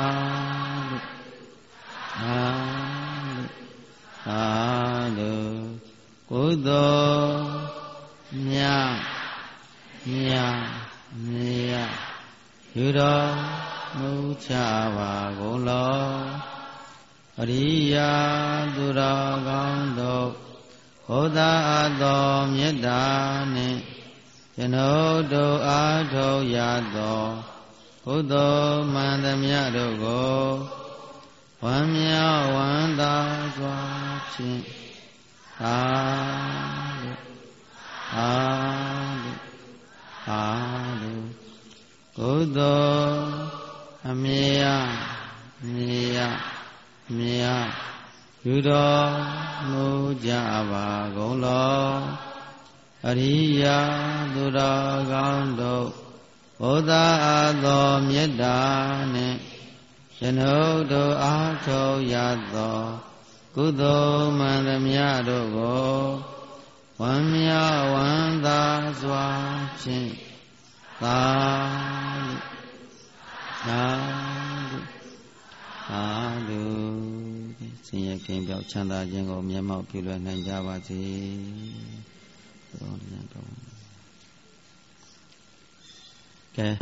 A: သာသာတို့ကုသိုလ်မြတ်မြတ်မြတ်ယူတော်မူချပါကုန်လောအရိယာသူတော်ကောင်းတို့ဘုဒ္ဓအသောမေတ္တာနှင့်ကျွန်ုပ်တို့အားထုတ်ရသောကုသိုလ်မှန်သမျှတို့ကိုဝမ်းမြောက်ဝမ်းသာစွာဖြင့်သာလို့သာလို့သာလို့ကုသိုလ်အမြဲရမြဲရမြဲယူတော်မူကြပါကုန်လောအရိယာသူတော်ကောင်းတို့ဘုဒ္ဓအသောမေတ္တာနှင့်ကျွန်ုပ်တို့အားထုတ်ရသောကုသိုလ်မှန်သမျှတို့ကိုဝမ်းမြောက်ဝမ်းသာစွာဖြင့်သာလို့သာလို့သာလို့ဆင်းရဲကင်းပြောက်ချမ်းသာခြင်းကိုမျက်မှောက်ပြုလွယ်နိုင်ကြပါစေ။